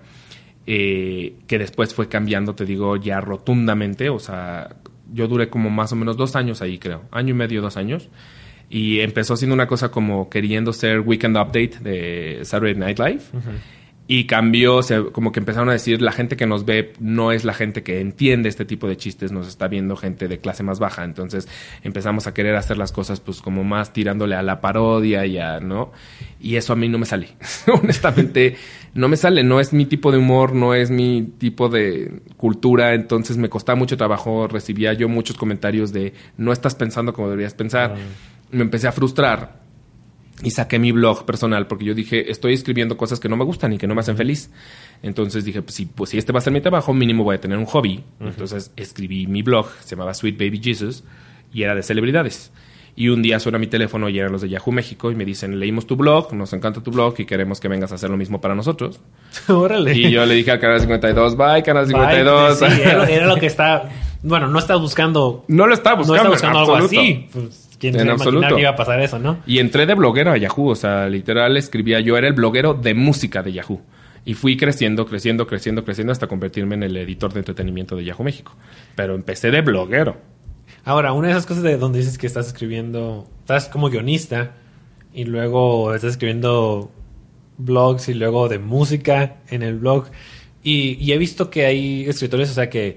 D: eh, que después fue cambiando, te digo, ya rotundamente, o sea, yo duré como más o menos dos años ahí, creo, año y medio, dos años. Y empezó siendo una cosa como queriendo ser Weekend Update de Saturday Night Live. Uh-huh. Y cambió, o sea, como que empezaron a decir, la gente que nos ve no es la gente que entiende este tipo de chistes, nos está viendo gente de clase más baja. Entonces empezamos a querer hacer las cosas pues como más tirándole a la parodia y a, ¿no? Y eso a mí no me sale. Honestamente, no me sale. No es mi tipo de humor, no es mi tipo de cultura. Entonces me costaba mucho trabajo. Recibía yo muchos comentarios de, no estás pensando como deberías pensar. Uh-huh. Me empecé a frustrar. Y saqué mi blog personal porque yo dije, estoy escribiendo cosas que no me gustan y que no me hacen feliz. Entonces dije, pues si, pues, si este va a ser mi trabajo, mínimo voy a tener un hobby. Uh-huh. Entonces escribí mi blog, se llamaba Sweet Baby Jesus, y era de celebridades. Y un día suena mi teléfono y eran los de Yahoo México y me dicen, leímos tu blog, nos encanta tu blog y queremos que vengas a hacer lo mismo para nosotros.
E: Órale.
D: Y yo le dije al Canal cincuenta y dos, bye, Canal cincuenta y dos.
E: Bye, sí, era, era lo que está... Bueno, no estaba buscando...
D: No lo estaba buscando,
E: no estaba buscando algo así. Pues, ¿quién se imaginaba que iba a pasar eso, no?
D: Y entré de bloguero a Yahoo, o sea, literal escribía, yo era el bloguero de música de Yahoo. Y fui creciendo, creciendo, creciendo, creciendo hasta convertirme en el editor de entretenimiento de Yahoo México. Pero empecé de bloguero.
E: Ahora, una de esas cosas de donde dices que estás escribiendo, estás como guionista y luego estás escribiendo blogs y luego de música en el blog. Y, y he visto que hay escritores, o sea, que...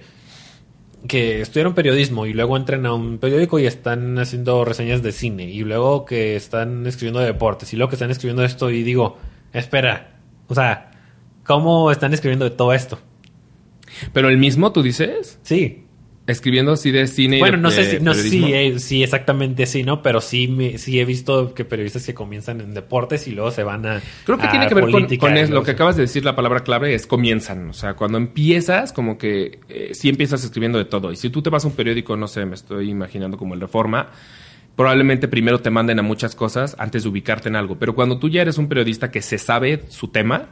E: que estudiaron periodismo y luego entran a un periódico y están haciendo reseñas de cine y luego que están escribiendo de deportes y luego que están escribiendo esto y digo, espera, o sea, ¿cómo están escribiendo de todo esto?
D: ¿Pero el mismo tú dices?
E: Sí.
D: Escribiendo así de cine y
E: bueno,
D: de,
E: no sé
D: de
E: si, no
D: periodismo.
E: sí, eh, sí, exactamente sí, ¿no? Pero sí, me, sí he visto que periodistas que comienzan en deportes y luego se van a
D: Creo que
E: a
D: tiene que ver con, con es, lo que
E: eso.
D: acabas de decir, la palabra clave es comienzan. O sea, cuando empiezas, como que eh, sí empiezas escribiendo de todo. Y si tú te vas a un periódico, no sé, me estoy imaginando como el Reforma, probablemente primero te manden a muchas cosas antes de ubicarte en algo. Pero cuando tú ya eres un periodista que se sabe su tema,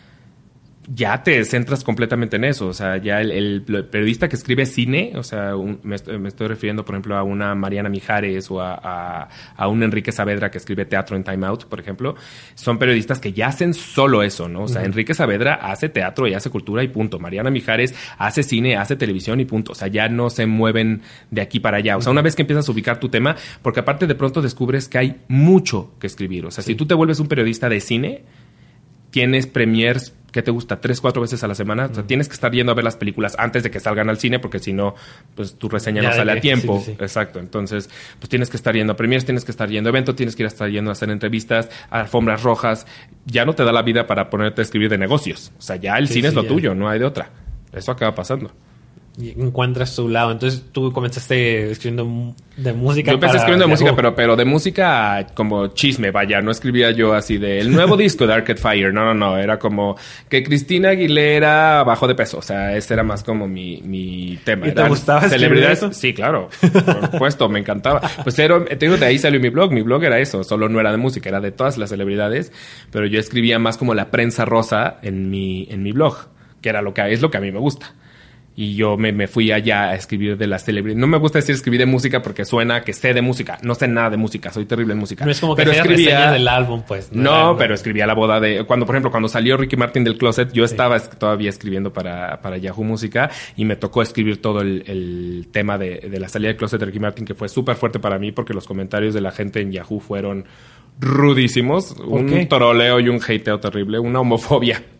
D: ya te centras completamente en eso. O sea, ya el, el periodista que escribe cine, o sea, un, me, estoy, me estoy refiriendo, por ejemplo, a una Mariana Mijares o a, a, a un Enrique Saavedra que escribe teatro en Time Out, por ejemplo. Son periodistas que ya hacen solo eso, ¿no? O sea, uh-huh. Enrique Saavedra hace teatro y hace cultura y punto. Mariana Mijares hace cine, hace televisión y punto. O sea, ya no se mueven de aquí para allá. O sea, una vez que empiezas a ubicar tu tema, porque aparte de pronto descubres que hay mucho que escribir. O sea, sí. Si tú te vuelves un periodista de cine, tienes premiers, ¿qué te gusta? Tres, cuatro veces a la semana. Mm. O sea, tienes que estar yendo a ver las películas antes de que salgan al cine, porque si no, pues tu reseña ya no sale que, a tiempo. Sí, sí. Exacto. Entonces, pues tienes que estar yendo a premiers, tienes que estar yendo a eventos, tienes que ir a estar yendo a hacer entrevistas, a alfombras rojas. Ya no te da la vida para ponerte a escribir de negocios. O sea, ya el sí, cine sí, es lo ya. tuyo, no hay de otra. Eso acaba pasando.
E: Y encuentras tu lado. Entonces tú comenzaste escribiendo de música.
D: Yo empecé escribiendo de música, pero, pero de música como chisme, vaya. No escribía yo así de el nuevo disco de Arcade Fire. No, no, no. Era como que Cristina Aguilera bajó de peso. O sea, ese era más como mi, mi tema.
E: ¿Y te gustaba
D: celebridades?
E: Eso?
D: Sí, claro. Por supuesto, me encantaba. Pues era, te digo, de ahí salió mi blog. Mi blog era eso. Solo no era de música, era de todas las celebridades. Pero yo escribía más como la prensa rosa en mi, en mi blog, que era lo que es lo que a mí me gusta. Y yo me, me fui allá a escribir de las celebridades. No me gusta decir escribir de música porque suena que sé de música. No sé nada de música. Soy terrible en música.
E: No es como que
D: pero
E: escribía del álbum, pues.
D: No, no era, pero escribía la boda de... Cuando, por ejemplo, cuando salió Ricky Martin del closet, yo sí. estaba todavía escribiendo para, para Yahoo Música y me tocó escribir todo el, el tema de, de la salida del closet de Ricky Martin, que fue súper fuerte para mí porque los comentarios de la gente en Yahoo fueron rudísimos. Un
E: qué?
D: troleo y un hateo terrible. Una homofobia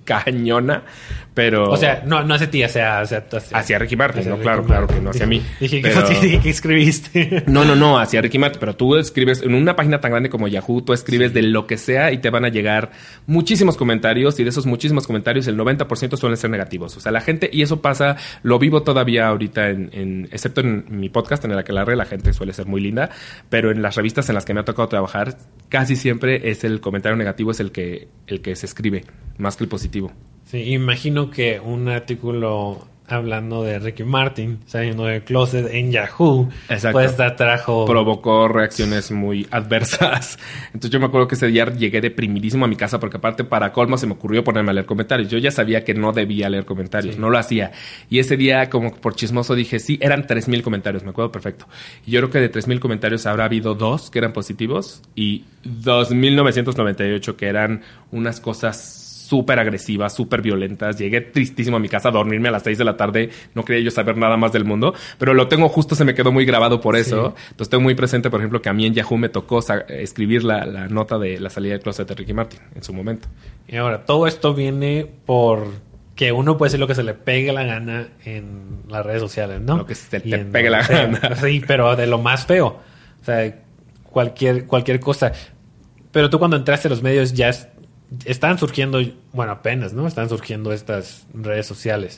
D: cañona, pero...
E: O sea, no, no hacia ti, hacia... Hacia, hacia,
D: hacia Ricky Martin,
E: hacia
D: no,
E: Ricky
D: claro,
E: Martin.
D: claro que no hacia mí.
E: Dije,
D: pero...
E: ¿qué, ¿qué escribiste?
D: No, no, no, hacia Ricky Martin, pero tú escribes en una página tan grande como Yahoo, tú escribes sí. de lo que sea y te van a llegar muchísimos comentarios y de esos muchísimos comentarios el noventa por ciento suelen ser negativos. O sea, la gente, y eso pasa, lo vivo todavía ahorita, en, en excepto en mi podcast, en el Aquelarre, la gente suele ser muy linda, pero en las revistas en las que me ha tocado trabajar, casi siempre es el comentario negativo, es el que, el que se escribe, más que el positivo.
E: Sí, imagino que un artículo hablando de Ricky Martin saliendo del closet en Yahoo,
D: exacto,
E: pues atrajo...
D: provocó reacciones muy adversas. Entonces yo me acuerdo que ese día llegué deprimidísimo a mi casa porque aparte para colmo se me ocurrió ponerme a leer comentarios. Yo ya sabía que no debía leer comentarios, sí. no lo hacía. Y ese día como por chismoso dije, sí, eran tres mil comentarios, me acuerdo perfecto. Y yo creo que de tres mil comentarios habrá habido dos que eran positivos y dos mil novecientos noventa y ocho que eran unas cosas súper agresivas, súper violentas. Llegué tristísimo a mi casa a dormirme a las seis de la tarde. No quería yo saber nada más del mundo. Pero lo tengo justo, se me quedó muy grabado por eso. Sí. Entonces tengo muy presente, por ejemplo, que a mí en Yahoo me tocó sa- escribir la, la nota de la salida del closet de Ricky Martin en su momento.
E: Y ahora, todo esto viene por... que uno puede decir lo que se le pegue la gana en las redes sociales, ¿no?
D: Lo que se te
E: y en,
D: pegue la
E: sí,
D: gana.
E: Sí, pero de lo más feo. O sea, cualquier, cualquier cosa. Pero tú cuando entraste a los medios ya... Es, están surgiendo, bueno, apenas, ¿no? Están surgiendo estas redes sociales.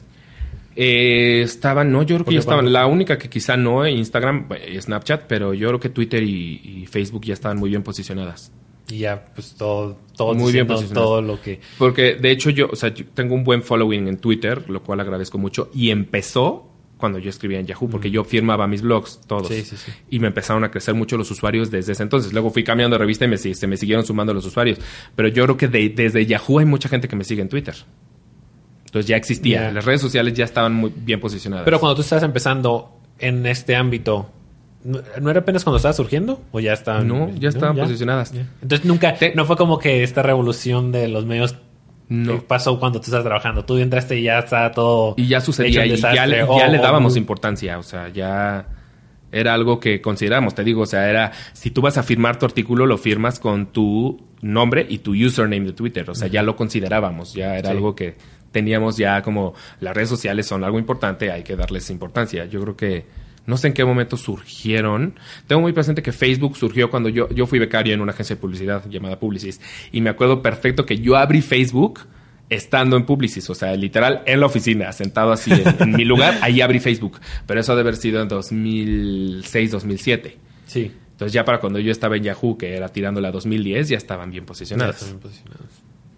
D: Eh, estaban, no, yo creo que ya estaban.
E: Cuando...
D: La única que quizá no, Instagram, eh, Snapchat, pero yo creo que Twitter y, y Facebook ya estaban muy bien posicionadas.
E: Y ya, pues todo, todo
D: muy bien posicionadas.
E: Todo lo que...
D: Porque, de hecho, yo, o sea, yo tengo un buen following en Twitter, lo cual agradezco mucho, y empezó cuando yo escribía en Yahoo, porque yo firmaba mis blogs, todos.
E: Sí, sí, sí.
D: Y me empezaron a crecer mucho los usuarios desde ese entonces. Luego fui cambiando de revista y me, se me siguieron sumando los usuarios. Pero yo creo que de, desde Yahoo hay mucha gente que me sigue en Twitter. Entonces ya existía. Yeah. Las redes sociales ya estaban muy bien posicionadas.
E: Pero cuando tú estabas empezando en este ámbito, ¿no era apenas cuando estabas surgiendo? ¿O ya estaban?
D: No, ya estaban ¿no? ¿Ya? posicionadas.
E: Yeah. Entonces nunca... Te... No fue como que esta revolución de los medios... No. Pasó cuando tú estás trabajando. Tú entraste y ya está todo...
D: Y ya sucedía. Y ya, le, oh, ya le dábamos oh, importancia. O sea, ya... Era algo que consideramos. Te digo, o sea, era... Si tú vas a firmar tu artículo, lo firmas con tu nombre y tu username de Twitter. O sea, uh-huh. ya lo considerábamos. Ya era sí. algo que teníamos ya como... Las redes sociales son algo importante. Hay que darles importancia. Yo creo que... No sé en qué momento surgieron. Tengo muy presente que Facebook surgió cuando yo, yo fui becario en una agencia de publicidad llamada Publicis. Y me acuerdo perfecto que yo abrí Facebook estando en Publicis. O sea, literal, en la oficina, sentado así en, en mi lugar. Ahí abrí Facebook. Pero eso ha de haber sido en dos mil seis, dos mil siete.
E: Sí.
D: Entonces ya para cuando yo estaba en Yahoo, que era tirándole a dos mil diez, ya estaban bien posicionados.
E: Ya estaban posicionados.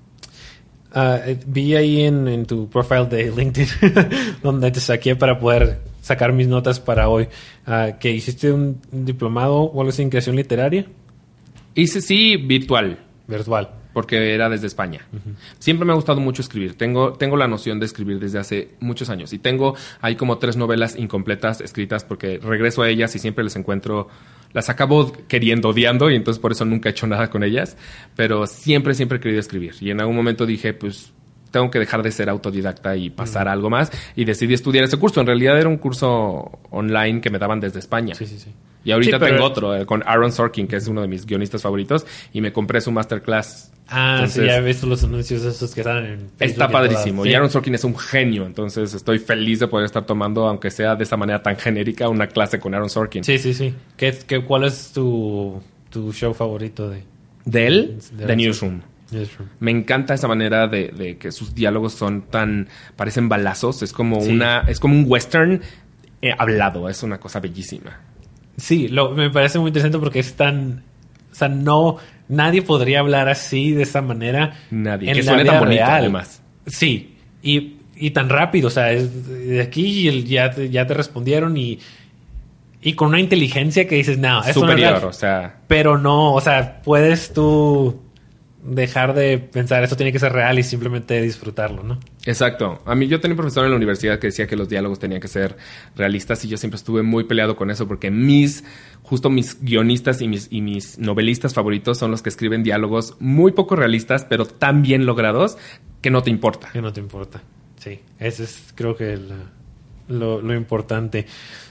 E: Uh, vi ahí en, en tu profile de LinkedIn donde te saqué para poder sacar mis notas para hoy, uh, que hiciste un, un diplomado o algo así en creación literaria.
D: Hice sí virtual.
E: Virtual.
D: Porque era desde España. Uh-huh. Siempre me ha gustado mucho escribir. Tengo, tengo la noción de escribir desde hace muchos años. Y tengo hay como tres novelas incompletas escritas porque regreso a ellas y siempre les encuentro... Las acabo queriendo, odiando, y entonces por eso nunca he hecho nada con ellas. Pero siempre, siempre he querido escribir. Y en algún momento dije, pues... tengo que dejar de ser autodidacta y pasar uh-huh. a algo más. Y decidí estudiar ese curso. En realidad era un curso online que me daban desde España.
E: Sí, sí, sí.
D: Y ahorita
E: sí, pero...
D: tengo otro, eh, con Aaron Sorkin, que es uno de mis guionistas favoritos. Y me compré su masterclass.
E: Ah, entonces, sí, ya he visto los anuncios esos que están en Facebook.
D: Está padrísimo. Y, sí. y Aaron Sorkin es un genio. Entonces estoy feliz de poder estar tomando, aunque sea de esa manera tan genérica, una clase con Aaron Sorkin.
E: Sí, sí, sí. ¿Qué, qué, ¿Cuál es tu, tu show favorito de...?
D: ¿De él?
E: De
D: The Newsroom.
E: Newsroom.
D: Me encanta esa manera de, de que sus diálogos son tan... parecen balazos. Es como sí. una... Es como un western eh, hablado. Es una cosa bellísima.
E: Sí, lo, me parece muy interesante porque es tan... O sea, no... Nadie podría hablar así, de esa manera.
D: Nadie. Que suene tan bonito, real. Además.
E: Sí. Y, y tan rápido. O sea, es de aquí ya te, ya te respondieron y... Y con una inteligencia que dices, no, es
D: superior, o sea...
E: Pero no, o sea, puedes tú... dejar de pensar esto tiene que ser real y simplemente disfrutarlo, ¿no?
D: Exacto. A mí yo tenía un profesor en la universidad que decía que los diálogos tenían que ser realistas y yo siempre estuve muy peleado con eso porque mis, justo mis guionistas y mis, y mis novelistas favoritos son los que escriben diálogos muy poco realistas pero tan bien logrados que no te importa.
E: Que no te importa, sí. Ese es creo que la, lo, lo importante.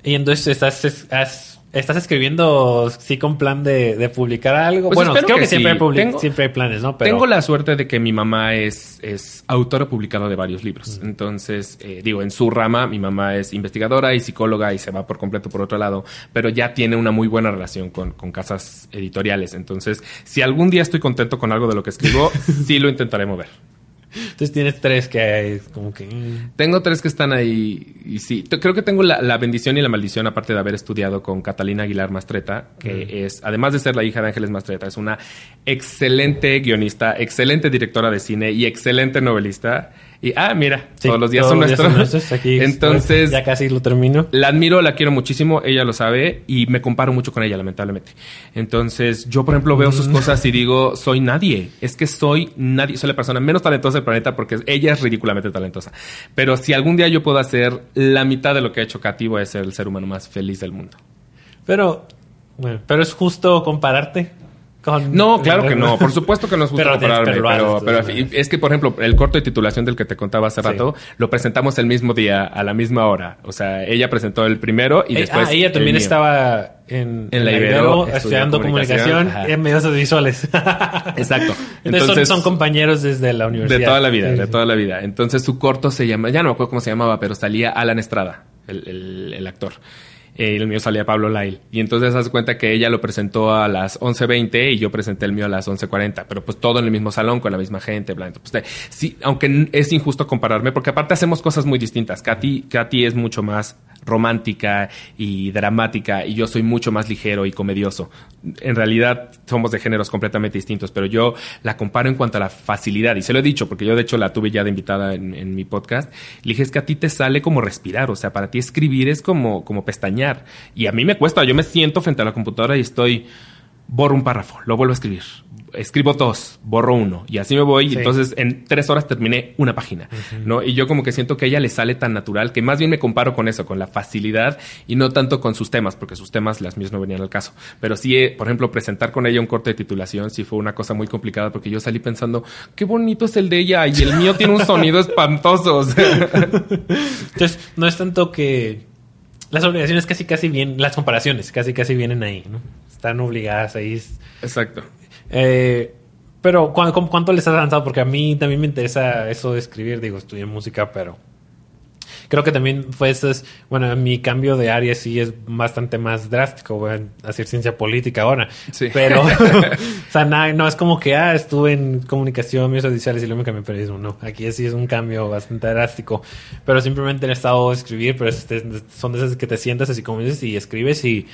E: Y entonces estás, es- has- estás escribiendo, sí, con plan de, de publicar algo.
D: Pues
E: bueno,
D: espero
E: creo que,
D: que
E: siempre,
D: sí.
E: hay publi-
D: Tengo-
E: siempre hay planes, ¿no? Pero
D: Tengo la suerte de que mi mamá es, es autora publicada de varios libros. Entonces, eh, digo, en su rama, mi mamá es investigadora y psicóloga y se va por completo por otro lado, pero ya tiene una muy buena relación con, con casas editoriales. Entonces, si algún día estoy contento con algo de lo que escribo, sí lo intentaré mover.
E: entonces tienes tres que hay como que... mm.
D: Tengo tres que están ahí y sí. T- Creo que tengo la, la bendición y la maldición, aparte de haber estudiado con Catalina Aguilar Mastreta, que es, además de ser la hija de Ángeles Mastreta, es una excelente guionista, excelente directora de cine y excelente novelista. Y, ah, mira,
E: Sí,
D: todos los días son nuestros.
E: nuestros. Aquí
D: Entonces,
E: ya casi lo termino.
D: la admiro, la quiero muchísimo, ella lo sabe y me comparo mucho con ella, lamentablemente. Entonces, yo, por ejemplo, veo sus cosas y digo, soy nadie. Es que soy nadie, soy la persona menos talentosa del planeta porque ella es ridículamente talentosa. Pero si algún día yo puedo hacer la mitad de lo que ha hecho Katy, voy a ser el ser humano más feliz del mundo.
E: Pero, bueno, pero es justo compararte con...
D: No, claro que no. Por supuesto que no es justo
E: Pero-
D: compararme.
E: pero
D: Pero,
E: lo haces,
D: pero
E: ¿no?
D: es que, por ejemplo, el corto de titulación del que te contaba hace
E: Sí.
D: rato, lo presentamos el mismo día, a la misma hora. O sea, ella presentó el primero y
E: Eh,
D: después
E: ah, ella
D: el
E: también
D: mío.
E: estaba en,
D: En la Ibero, estudió
E: estudiando
D: comunicación,
E: comunicación,
D: ajá.
E: en medios audiovisuales.
D: Exacto.
E: Entonces, son, son compañeros desde la universidad.
D: De toda la vida,
E: Sí,
D: de
E: sí.
D: toda la vida. Entonces su corto se llama, ya no me acuerdo cómo se llamaba, pero salía Alan Estrada, el, el, el actor. Eh, y el mío salía Pablo Lyle. Y entonces haz cuenta que ella lo presentó a las once veinte y yo presenté el mío a las once cuarenta. Pero pues todo en el mismo salón, con la misma gente. Bla. Entonces, pues, eh, sí, aunque n- es injusto compararme, porque aparte hacemos cosas muy distintas. Katy, Katy es mucho más romántica y dramática y yo soy mucho más ligero y comedioso. En realidad somos de géneros completamente distintos, pero yo la comparo en cuanto a la facilidad. Y se lo he dicho, porque yo de hecho la tuve ya de invitada en, en mi podcast. Le dije, es que a ti te sale como respirar. O sea, para ti escribir es como, como pestañear. Y a mí me cuesta. Yo me siento frente a la computadora y estoy... Borro un párrafo, lo vuelvo a escribir. Escribo dos, borro uno. Y así me voy.
E: Sí.
D: Y entonces en tres horas terminé una página. ¿No? Y yo como que siento que a ella le sale tan natural que más bien me comparo con eso, con la facilidad y no tanto con sus temas, porque sus temas las mías no venían al caso. Pero sí, eh, por ejemplo, presentar con ella un corte de titulación sí fue una cosa muy complicada porque yo salí pensando, qué bonito es el de ella y el mío tiene un sonido espantoso. O sea,
E: Entonces, no es tanto que... Las obligaciones casi casi vienen... Las comparaciones casi casi vienen ahí, ¿no? Están obligadas ahí.
D: exacto.
E: Eh, pero, ¿cu cu- ¿cuánto les has avanzado? Porque a mí también me interesa eso de escribir. Digo, estudié música, pero... Creo que también fue eso. Es, bueno, mi cambio de área sí es bastante más drástico. Voy a hacer ciencia política ahora.
D: Sí.
E: Pero, o sea, na- no es como que, ah, estuve en comunicación, medios audiovisuales y luego me cambié a periodismo. No, aquí sí es un cambio bastante drástico. Pero simplemente he estado a escribir, pero es- es- son de esas que te sientas así como dices y escribes y...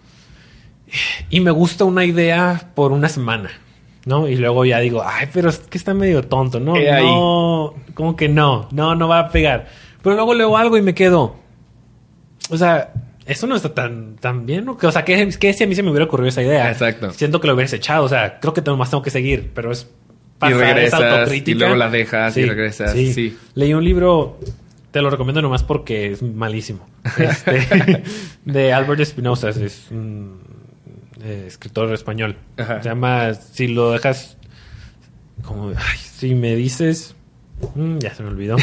E: Y me gusta una idea por una semana, ¿no? Y luego ya digo, ay, pero es que está medio tonto, ¿no?
D: He ahí.
E: No, como que no, no, no va a pegar. Pero luego leo algo y me quedo. O sea, eso no está tan, tan bien, ¿no? O sea, que, que si a mí se me hubiera ocurrido esa idea.
D: Exacto.
E: Siento que lo hubieras echado. O sea, creo que más tengo que seguir, pero es
D: Y
E: pasar esa
D: regresas
E: autocrítica.
D: y luego la dejas y regresas.
E: Sí.
D: Sí.
E: Leí un libro, te lo recomiendo nomás porque es malísimo. Este, de Albert Espinosa, es un eh, escritor español.
D: Ajá.
E: Se llama Si lo dejas... Como, ay, si me dices... Mm, ya se me olvidó.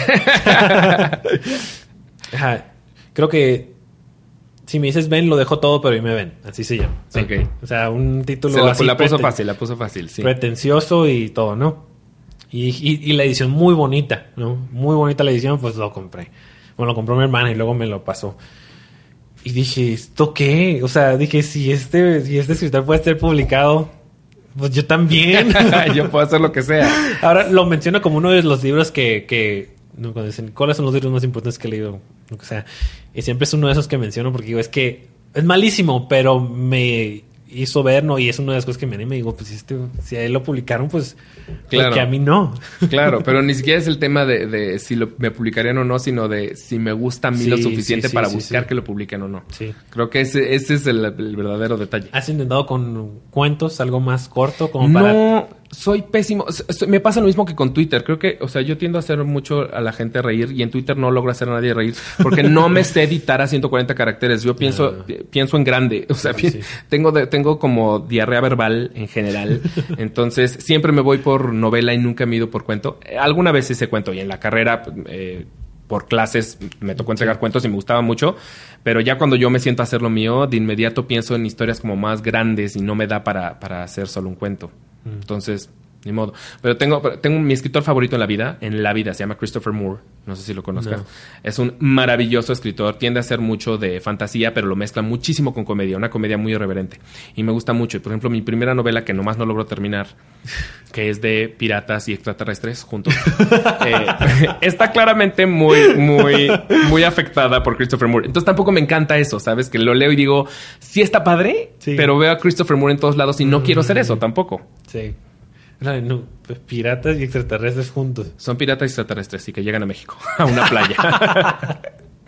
E: Ajá. Creo que si me dices ven, lo dejo todo, pero ahí me ven. Así se llama. Sí.
D: Ok.
E: O sea, un título
D: Se la,
E: así
D: la puso
E: preten-
D: fácil, la puso fácil, sí.
E: pretencioso y todo, ¿no? Y, y, y la edición muy bonita, ¿no? Muy bonita la edición, pues lo compré. Bueno, lo compró mi hermana y luego me lo pasó. Y dije, ¿esto qué? O sea, dije, si este, si este escritor puede ser publicado, pues yo también.
D: Yo puedo hacer lo que sea.
E: Ahora lo menciono como uno de los libros que, que no, cuando dicen, ¿cuáles son los libros más importantes que he leído? Lo que sea. Y siempre es uno de esos que menciono porque digo, es que es malísimo, pero me hizo ver, ¿no? Y es una de las cosas que me anima y digo, pues si, este, si a él lo publicaron, pues
D: Claro.
E: porque a mí no.
D: Claro, pero ni siquiera es el tema de, de si lo, me publicarían o no, sino de si me gusta a mí
E: Sí,
D: lo suficiente
E: sí, sí,
D: para
E: sí,
D: buscar
E: sí.
D: que lo publiquen o no.
E: Sí.
D: Creo que ese, ese es el, el verdadero detalle.
E: ¿Has intentado con cuentos, algo más corto? Como para...
D: No, soy pésimo. S- s- Me pasa lo mismo que con Twitter. Creo que, o sea, yo tiendo a hacer mucho a la gente reír y en Twitter no logro hacer a nadie reír porque no me sé editar a ciento cuarenta caracteres. Yo pienso,
E: Ah.
D: pi- pienso en grande. O sea, pi-
E: Sí.
D: tengo, de- tengo como diarrea verbal en general. Entonces, siempre me voy por novela y nunca me he ido por cuento. Eh, Alguna vez hice cuento y en la carrera, eh, por clases me tocó entregar sí. cuentos y me gustaba mucho, pero ya cuando yo me siento a hacer lo mío, de inmediato pienso en historias como más grandes y no me da para, para hacer solo un cuento. Mm. Entonces, ni modo. Pero tengo, tengo mi escritor favorito en la vida, en la vida, se llama Christopher Moore. No sé si lo conozcas. No. Es un maravilloso escritor. Tiende a hacer mucho de fantasía, pero lo mezcla muchísimo con comedia. Una comedia muy irreverente. Y me gusta mucho. Y, por ejemplo, mi primera novela, que nomás no logro terminar, que es de piratas y extraterrestres juntos, eh, está claramente muy, muy, muy afectada por Christopher Moore. Entonces tampoco me encanta eso, ¿sabes? Que lo leo y digo, sí está padre, sí. pero veo a Christopher Moore en todos lados y no mm. quiero ser eso tampoco.
E: Sí. No, no, pues piratas y extraterrestres juntos.
D: Son piratas y extraterrestres y que llegan a México, a una playa.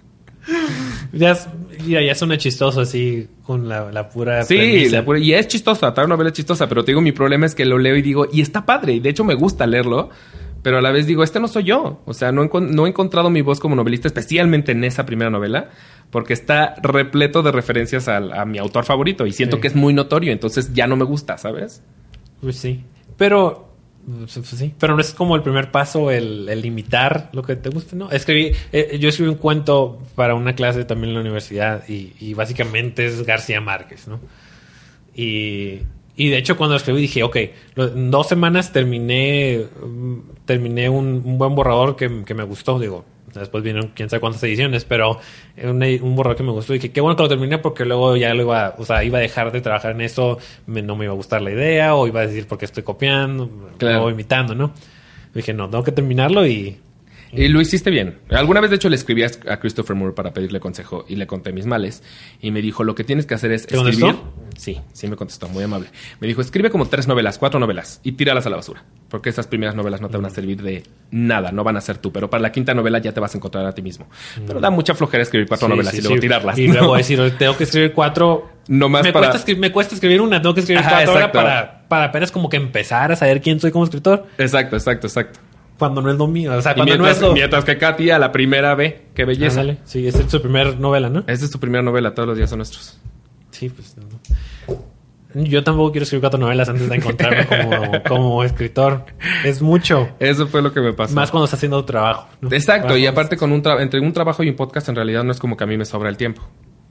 E: ya, ya, ya suena chistoso así, con la, la pura
D: Sí,
E: premisa.
D: la pura, y es chistosa, tal novela es chistosa, pero te digo, mi problema es que lo leo y digo, y está padre, y de hecho me gusta leerlo, pero a la vez digo, este no soy yo. O sea, no he, no he encontrado mi voz como novelista, especialmente en esa primera novela, porque está repleto de referencias a, a mi autor favorito, y siento sí. que es muy notorio, entonces ya no me gusta, ¿sabes?
E: Pues sí. Pero, sí, pero no es como el primer paso el, el imitar lo que te gusta, ¿no? Escribí, eh, yo escribí un cuento para una clase también en la universidad y, y básicamente es García Márquez, ¿no? Y, y de hecho cuando lo escribí dije, ok, en dos semanas terminé, terminé un, un buen borrador que, que me gustó, digo. Después vinieron quién sabe cuántas ediciones, pero un, un borrador que me gustó y que qué bueno que lo terminé porque luego ya lo iba, o sea, iba a dejar de trabajar en eso, me, no me iba a gustar la idea o iba a decir porque estoy copiando claro. o imitando, ¿no? Dije, no, tengo que terminarlo y...
D: Y lo hiciste bien. Alguna vez, de hecho, le escribí a Christopher Moore para pedirle consejo y le conté mis males. Y me dijo, lo que tienes que hacer es
E: ¿Te
D: escribir...
E: contestó?
D: Sí, sí me contestó, muy amable. Me dijo, escribe como tres novelas, cuatro novelas y tíralas a la basura. Porque esas primeras novelas no te van a servir de nada, no van a ser tú. Pero para la quinta novela ya te vas a encontrar a ti mismo. Mm. Pero da mucha flojera escribir cuatro sí, novelas sí, y luego sí. tirarlas.
E: Y
D: ¿no?
E: luego decir, tengo que escribir cuatro...
D: No más
E: me,
D: para...
E: cuesta escribir, me cuesta escribir una, tengo que escribir
D: Ajá,
E: cuatro ahora
D: exacto.
E: para, para apenas como que empezar a saber quién soy como escritor.
D: Exacto, exacto, exacto.
E: Cuando no es lo mío. O sea,
D: y
E: cuando
D: mientras,
E: no es lo...
D: mientras que Katy a la primera ve, qué belleza.
E: Ah, dale. Sí, esa es su primera novela, ¿no?
D: Esa es tu primera novela, todos los días son nuestros.
E: Sí, pues... No. Yo tampoco quiero escribir cuatro novelas antes de encontrarme como, como escritor. Es mucho.
D: Eso fue lo que me pasó.
E: Más cuando estás haciendo trabajo, ¿no?
D: Exacto.
E: Más
D: y aparte, con un tra- entre un trabajo y un podcast, en realidad no es como que a mí me sobra el tiempo.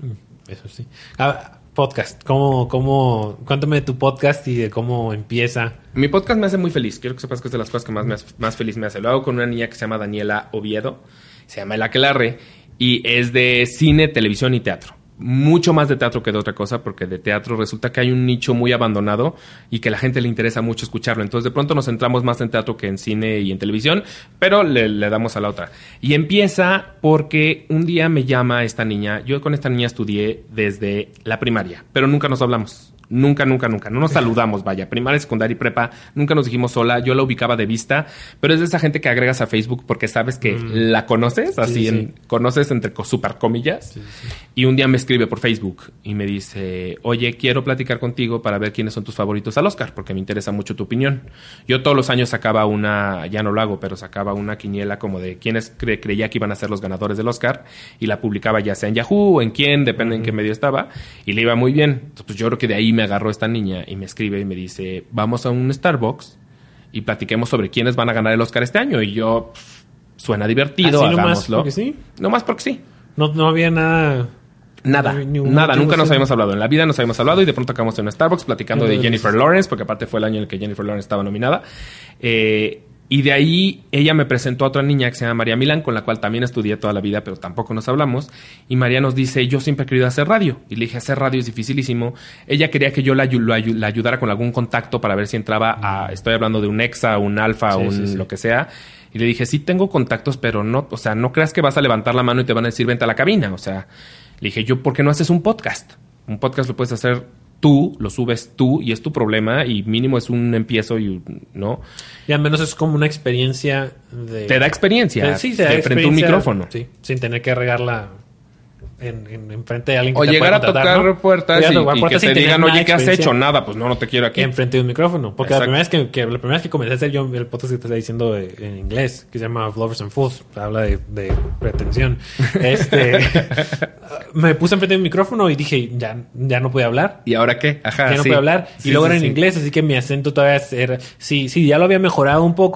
E: Eso sí. Ah, podcast. ¿Cómo, cómo, cuéntame de tu podcast y de cómo empieza.
D: Mi podcast me hace muy feliz. Quiero que sepas que es de las cosas que más, me, más feliz me hace. Lo hago con una niña que se llama Daniela Oviedo. Se llama El Aquelarre. Y es de cine, televisión y teatro. Mucho más de teatro que de otra cosa, porque de teatro resulta que hay un nicho muy abandonado y que a la gente le interesa mucho escucharlo. Entonces, de pronto nos centramos más en teatro que en cine y en televisión, pero le, le damos a la otra. Y empieza porque un día me llama esta niña. Yo con esta niña estudié desde la primaria, pero nunca nos hablamos. Nunca, nunca, nunca. No nos saludamos, vaya. Primaria, secundaria y prepa. Nunca nos dijimos hola. Yo la ubicaba de vista. Pero es de esa gente que agregas a Facebook porque sabes que mm. la conoces. Así, sí, en, sí. conoces entre super comillas. Sí, sí. Y un día me escribe por Facebook y me dice, oye, quiero platicar contigo para ver quiénes son tus favoritos al Oscar, porque me interesa mucho tu opinión. Yo todos los años sacaba una, ya no lo hago, pero sacaba una quiniela como de quiénes cre- creía que iban a ser los ganadores del Oscar y la publicaba ya sea en Yahoo o en quién, depende mm. en qué medio estaba. Y le iba muy bien. Entonces, pues yo creo que de ahí me agarró esta niña y me escribe y me dice, vamos a un Starbucks y platiquemos sobre quiénes van a ganar el Oscar este año. Y yo, pff, suena divertido,
E: ¿así
D: hagámoslo.
E: Nomás porque sí?
D: Nomás porque sí.
E: No, no había nada...
D: Nada, no nada, nunca nos habíamos hablado. En la vida nos habíamos hablado y de pronto acabamos en un Starbucks platicando no, de Jennifer no, Lawrence, porque aparte fue el año en el que Jennifer Lawrence estaba nominada. Eh... Y de ahí ella me presentó a otra niña que se llama María Milán, con la cual también estudié toda la vida, pero tampoco nos hablamos. Y María nos dice, yo siempre he querido hacer radio. Y le dije, hacer radio es dificilísimo. Ella quería que yo la, la, la ayudara con algún contacto para ver si entraba a... Estoy hablando de un Exa, un Alfa, sí, un sí, sí. lo que sea. Y le dije, sí tengo contactos, pero no... O sea, no creas que vas a levantar la mano y te van a decir, vente a la cabina. O sea, le dije, yo, ¿por qué no haces un podcast? Un podcast lo puedes hacer... tú, lo subes tú y es tu problema y mínimo es un empiezo y no.
E: Y al menos es como una experiencia de...
D: Te da experiencia.
E: De, sí, te da
D: de frente a un micrófono.
E: Sí, sin tener que regarla en, en, en frente de alguien que
D: o
E: te
D: llegar a tocar ¿no? puertas y,
E: tocar
D: y
E: puertas
D: que te digan, oye, ¿qué has hecho? Nada, pues no, no te quiero aquí.
E: En frente de un micrófono. Porque la primera, vez que, que, la primera vez que comencé a hacer yo el podcast que te está diciendo de, en inglés, que se llama Lovers and Fools, habla de, de pretensión. Este... me puse enfrente de un micrófono y dije, ya, ya no podía hablar.
D: ¿Y ahora qué? Ajá,
E: ya no
D: sí.
E: podía hablar.
D: Sí,
E: y luego
D: sí,
E: era en
D: sí.
E: inglés, así que mi acento todavía era... Sí, sí, ya lo había mejorado un poco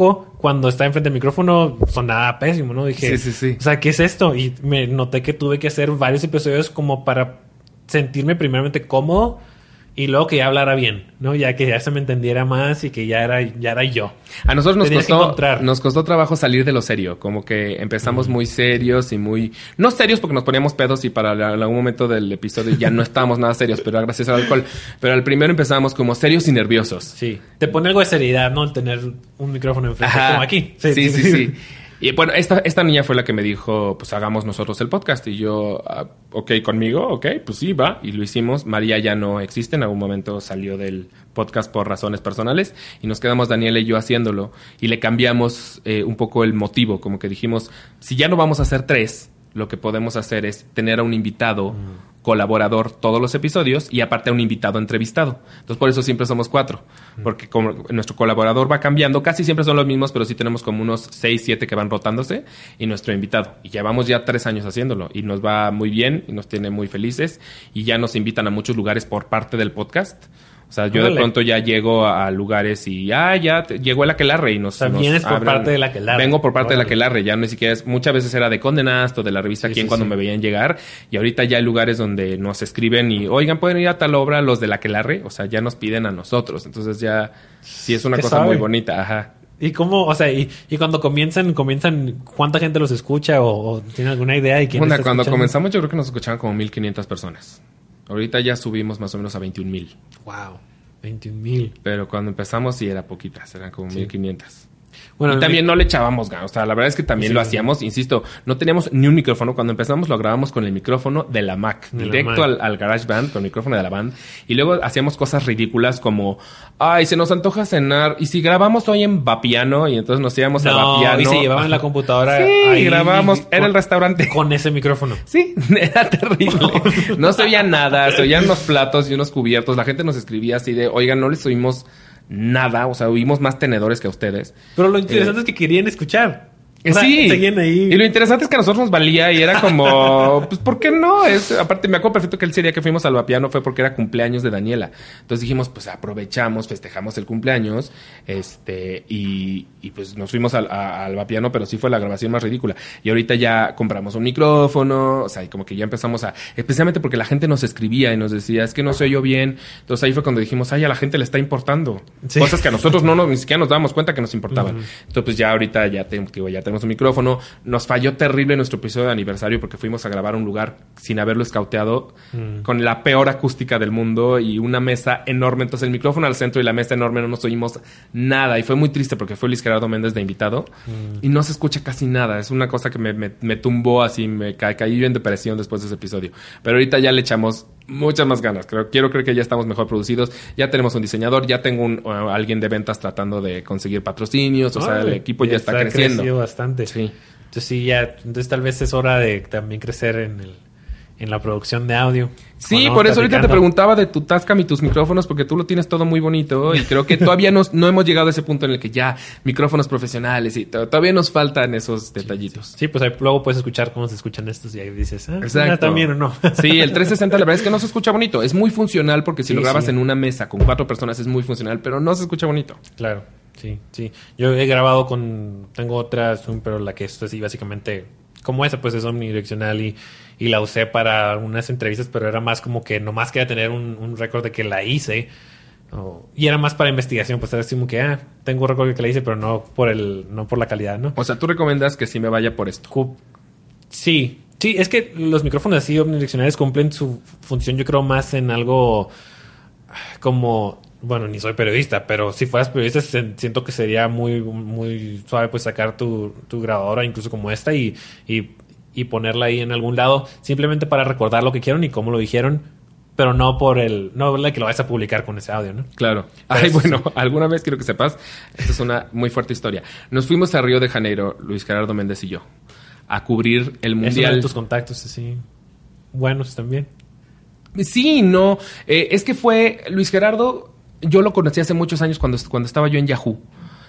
E: cuando estaba enfrente del micrófono sonaba pésimo, ¿no? Dije,
D: Sí, sí, sí.
E: o sea, ¿qué es esto? Y me noté que tuve que hacer varios episodios como para sentirme primeramente cómodo y luego que ya hablara bien, ¿no? Ya que ya se me entendiera más y que ya era, ya era yo.
D: A nosotros nos
E: Tenías que
D: costó,
E: encontrar.
D: nos costó trabajo salir de lo serio. Como que empezamos muy serios y muy... No serios porque nos poníamos pedos y para la- algún momento del episodio ya no estábamos nada serios, pero era gracias al alcohol. Pero al primero empezamos como serios y nerviosos.
E: Sí. Te pone algo de seriedad, ¿no? El tener un micrófono enfrente,
D: Ajá.
E: como aquí.
D: Sí, sí, sí. sí. Y bueno, esta, esta niña fue la que me dijo, pues hagamos nosotros el podcast. Y yo, ah, ok, conmigo, ok, pues sí, va. Y lo hicimos. María ya no existe. En algún momento salió del podcast por razones personales. Y nos quedamos Daniela y yo haciéndolo. Y le cambiamos eh, un poco el motivo. Como que dijimos, si ya no vamos a hacer tres, lo que podemos hacer es tener a un invitado... Mm. colaborador todos los episodios y aparte a un invitado entrevistado. Entonces por eso siempre somos cuatro. Porque como nuestro colaborador va cambiando, casi siempre son los mismos, pero sí tenemos como unos seis, siete que van rotándose y nuestro invitado. Y llevamos ya tres años haciéndolo y nos va muy bien y nos tiene muy felices y ya nos invitan a muchos lugares por parte del podcast. O sea, yo
E: Órale.
D: de pronto ya llego a, a lugares y ah, ya te- llegó el Aquelarre y nos...
E: O sea,
D: nos
E: vienes por
D: abren-
E: parte del Aquelarre.
D: Vengo por parte del
E: Órale.
D: Aquelarre, ya ni siquiera es... Muchas veces era de Condé Nast o de la revista
E: Sí,
D: Quién
E: sí,
D: cuando
E: sí.
D: me veían llegar y ahorita ya hay lugares donde nos escriben y oigan, pueden ir a tal obra los del Aquelarre, o sea, ya nos piden a nosotros. Entonces ya sí es una
E: ¿Qué
D: cosa
E: sabe?
D: muy bonita, ajá.
E: ¿Y cómo, o sea, y, y cuando comienzan, comienzan, cuánta gente los escucha o, o tienen alguna idea de quién
D: Una,
E: está
D: cuando
E: escuchando?
D: comenzamos yo creo que nos escuchaban como mil quinientas personas. Ahorita ya subimos más o menos a veintiún mil.
E: Wow, veintiún mil.
D: Pero cuando empezamos sí era poquitas, eran como mil quinientas.
E: Bueno,
D: y también no le echábamos ganas. O sea, la verdad es que también
E: Sí.
D: lo hacíamos. Insisto, no teníamos ni un micrófono. Cuando empezamos lo grabamos con el micrófono de la Mac.
E: De la
D: directo
E: Mac.
D: al, al GarageBand con el micrófono de la band. Y luego hacíamos cosas ridículas como... Ay, se nos antoja cenar. Y si grabamos hoy en Vapiano. Y entonces nos íbamos a
E: no,
D: Vapiano.
E: y se llevaban la computadora.
D: Sí,
E: ahí
D: grabamos.
E: con-
D: Era el restaurante.
E: Con ese micrófono.
D: Sí, era terrible. No se oía nada. Se oían unos platos y unos cubiertos. La gente nos escribía así de... Oigan, no les oímos nada. O sea, oímos más tenedores que a ustedes.
E: Pero lo interesante es que querían escuchar. O sea,
D: Sí.
E: seguían ahí.
D: Y lo interesante es que a nosotros nos valía y era como, pues, ¿por qué no? Es, aparte, me acuerdo perfecto que el día que fuimos al Vapiano fue porque era cumpleaños de Daniela. Entonces dijimos, pues, aprovechamos, festejamos el cumpleaños, este, y, y pues nos fuimos al, a- al Vapiano, pero sí fue la grabación más ridícula. Y ahorita ya compramos un micrófono, o sea, y como que ya empezamos a, especialmente porque la gente nos escribía y nos decía, es que no se oyó bien. Entonces ahí fue cuando dijimos, ay, a la gente le está importando.
E: Sí.
D: Cosas que a nosotros no nos, ni siquiera nos dábamos cuenta que nos importaban. Entonces, pues ya ahorita ya, te- digo, ya tenemos un micrófono. Nos falló terrible nuestro episodio de aniversario porque fuimos a grabar a un lugar sin haberlo escauteado, con la peor acústica del mundo y una mesa enorme. Entonces el micrófono al centro y la mesa enorme, no nos oímos nada. Y fue muy triste porque fue Luis Gerardo Méndez de invitado y no se escucha casi nada. Es una cosa que me, me, me tumbó así, me ca caí yo en depresión después de ese episodio. Pero ahorita ya le echamos muchas más ganas. Creo, quiero creer que ya estamos mejor producidos. Ya tenemos un diseñador, ya tengo un, uh, alguien de ventas tratando de conseguir patrocinios. O sea, el
E: Órale,
D: equipo ya está
E: ha
D: creciendo.
E: crecido bastante.
D: Sí.
E: Entonces sí, ya, entonces tal vez es hora de también crecer en el, en la producción de audio.
D: Sí,
E: Cuando
D: por
E: vamos
D: eso ahorita te
E: platicando.
D: preguntaba de tu Tascam y tus micrófonos, porque tú lo tienes todo muy bonito y creo que todavía nos, no hemos llegado a ese punto en el que ya micrófonos profesionales y to- todavía nos faltan esos detallitos.
E: Sí, pues ahí luego puedes escuchar cómo se escuchan estos y ahí dices, ah,
D: Exacto.
E: también o no.
D: Sí, el trescientos sesenta la verdad es que no se escucha bonito. Es muy funcional porque si
E: Sí,
D: lo grabas
E: sí.
D: en una mesa con cuatro personas es muy funcional, pero no se escucha bonito.
E: Claro, sí, sí. Yo he grabado con... Tengo otra Zoom, pero la que es así básicamente... Como esa, pues es omnidireccional y, y la usé para unas entrevistas, pero era más como que nomás quería tener un, un récord de que la hice. O- y era más para investigación, pues era así como que, ah, tengo un récord de que la hice, pero no por el no por la calidad, ¿no?
D: O sea, tú recomiendas que sí me vaya por esto.
E: Cu- Sí, sí, es que los micrófonos así omnidireccionales cumplen su función, yo creo, más en algo como, bueno, ni soy periodista, pero si fueras periodista se- siento que sería muy, muy suave pues sacar tu, tu grabadora, incluso como esta, y, y, y ponerla ahí en algún lado, simplemente para recordar lo que quieren y cómo lo dijeron, pero no por el, no la que lo vayas a publicar con ese audio, ¿no?
D: Claro.
E: Pero
D: Ay,
E: eso
D: bueno, alguna vez quiero que sepas, esta es una muy fuerte historia. Nos fuimos a Río de Janeiro, Luis Gerardo Méndez y yo, a cubrir el
E: Es uno
D: Mundial.
E: de tus contactos así buenos también.
D: Sí, no. Eh, es que fue Luis Gerardo, yo lo conocí hace muchos años cuando, cuando estaba yo en Yahoo.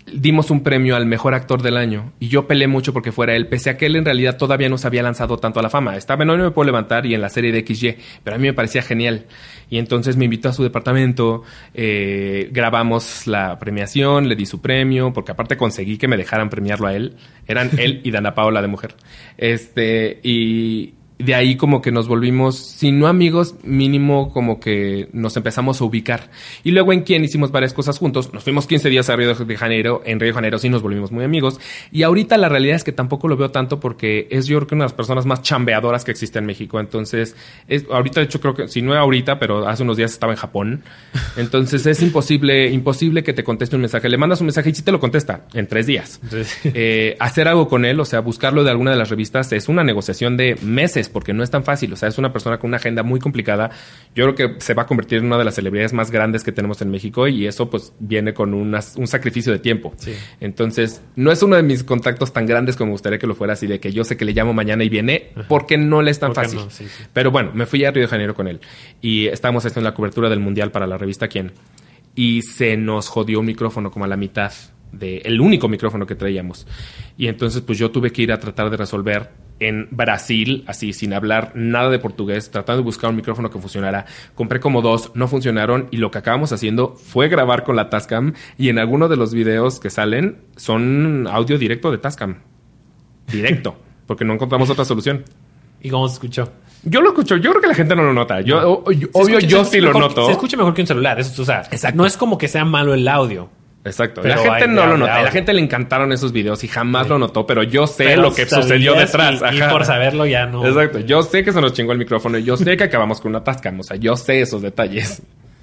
D: dimos un premio al mejor actor del año y yo peleé mucho porque fuera él, pese a que él en realidad todavía no se había lanzado tanto a la fama. Estaba en Hoy No Me Puedo Levantar y en la serie de X Y, pero a mí me parecía genial. Y entonces me invitó a su departamento, eh, grabamos la premiación, le di su premio, porque aparte conseguí que me dejaran premiarlo a él. Eran él y Dana Paola de mujer. Este, y... de ahí como que nos volvimos, si no amigos, mínimo como que nos empezamos a ubicar. Y luego en Quién hicimos varias cosas juntos. Nos fuimos quince días a Río de Janeiro. En Río de Janeiro sí nos volvimos muy amigos. Y ahorita la realidad es que tampoco lo veo tanto porque es yo creo que una de las personas más chambeadoras que existe en México. Entonces, es, ahorita de hecho creo que, si no ahorita, pero hace unos días estaba en Japón. Entonces es imposible, imposible que te conteste un mensaje. Le mandas un mensaje y sí te lo contesta en tres días. eh, hacer algo con él, o sea, buscarlo de alguna de las revistas es una negociación de meses. Porque no es tan fácil. O sea, es una persona con una agenda muy complicada. Yo creo que se va a convertir en una de las celebridades más grandes que tenemos en México y eso pues viene con una, un sacrificio de tiempo. Sí. Entonces, no es uno de mis contactos tan grandes como me gustaría que lo fuera, así de que yo sé que le llamo mañana y viene, porque no le es tan fácil. No? Sí, sí. Pero bueno, me fui a Río de Janeiro con él y estábamos haciendo la cobertura del Mundial para la revista Quién y se nos jodió un micrófono como a la mitad de el único micrófono que traíamos. Y entonces pues yo tuve que ir a tratar de resolver en Brasil, así sin hablar nada de portugués, tratando de buscar un micrófono que funcionara. Compré como dos, no funcionaron y lo que acabamos haciendo fue grabar con la Tascam y en algunos de los videos que salen son audio directo de Tascam. Directo, porque no encontramos otra solución.
E: ¿Y cómo se escuchó?
D: Yo lo escucho, yo creo que la gente no lo nota. Yo,
E: no.
D: o, obvio,
E: escucha,
D: yo sí lo
E: mejor,
D: noto.
E: Se escucha mejor que un celular. Eso, o sea, exacto. No es como que sea malo el audio.
D: Exacto. Pero la gente no lo nota. A la gente le encantaron esos videos y jamás sí. lo notó, pero yo sé pero lo que sucedió detrás.
E: Y, y por saberlo ya no.
D: Exacto. Yo sé que se nos chingó el micrófono y yo sé que acabamos con una Tascam. O sea, yo sé esos detalles.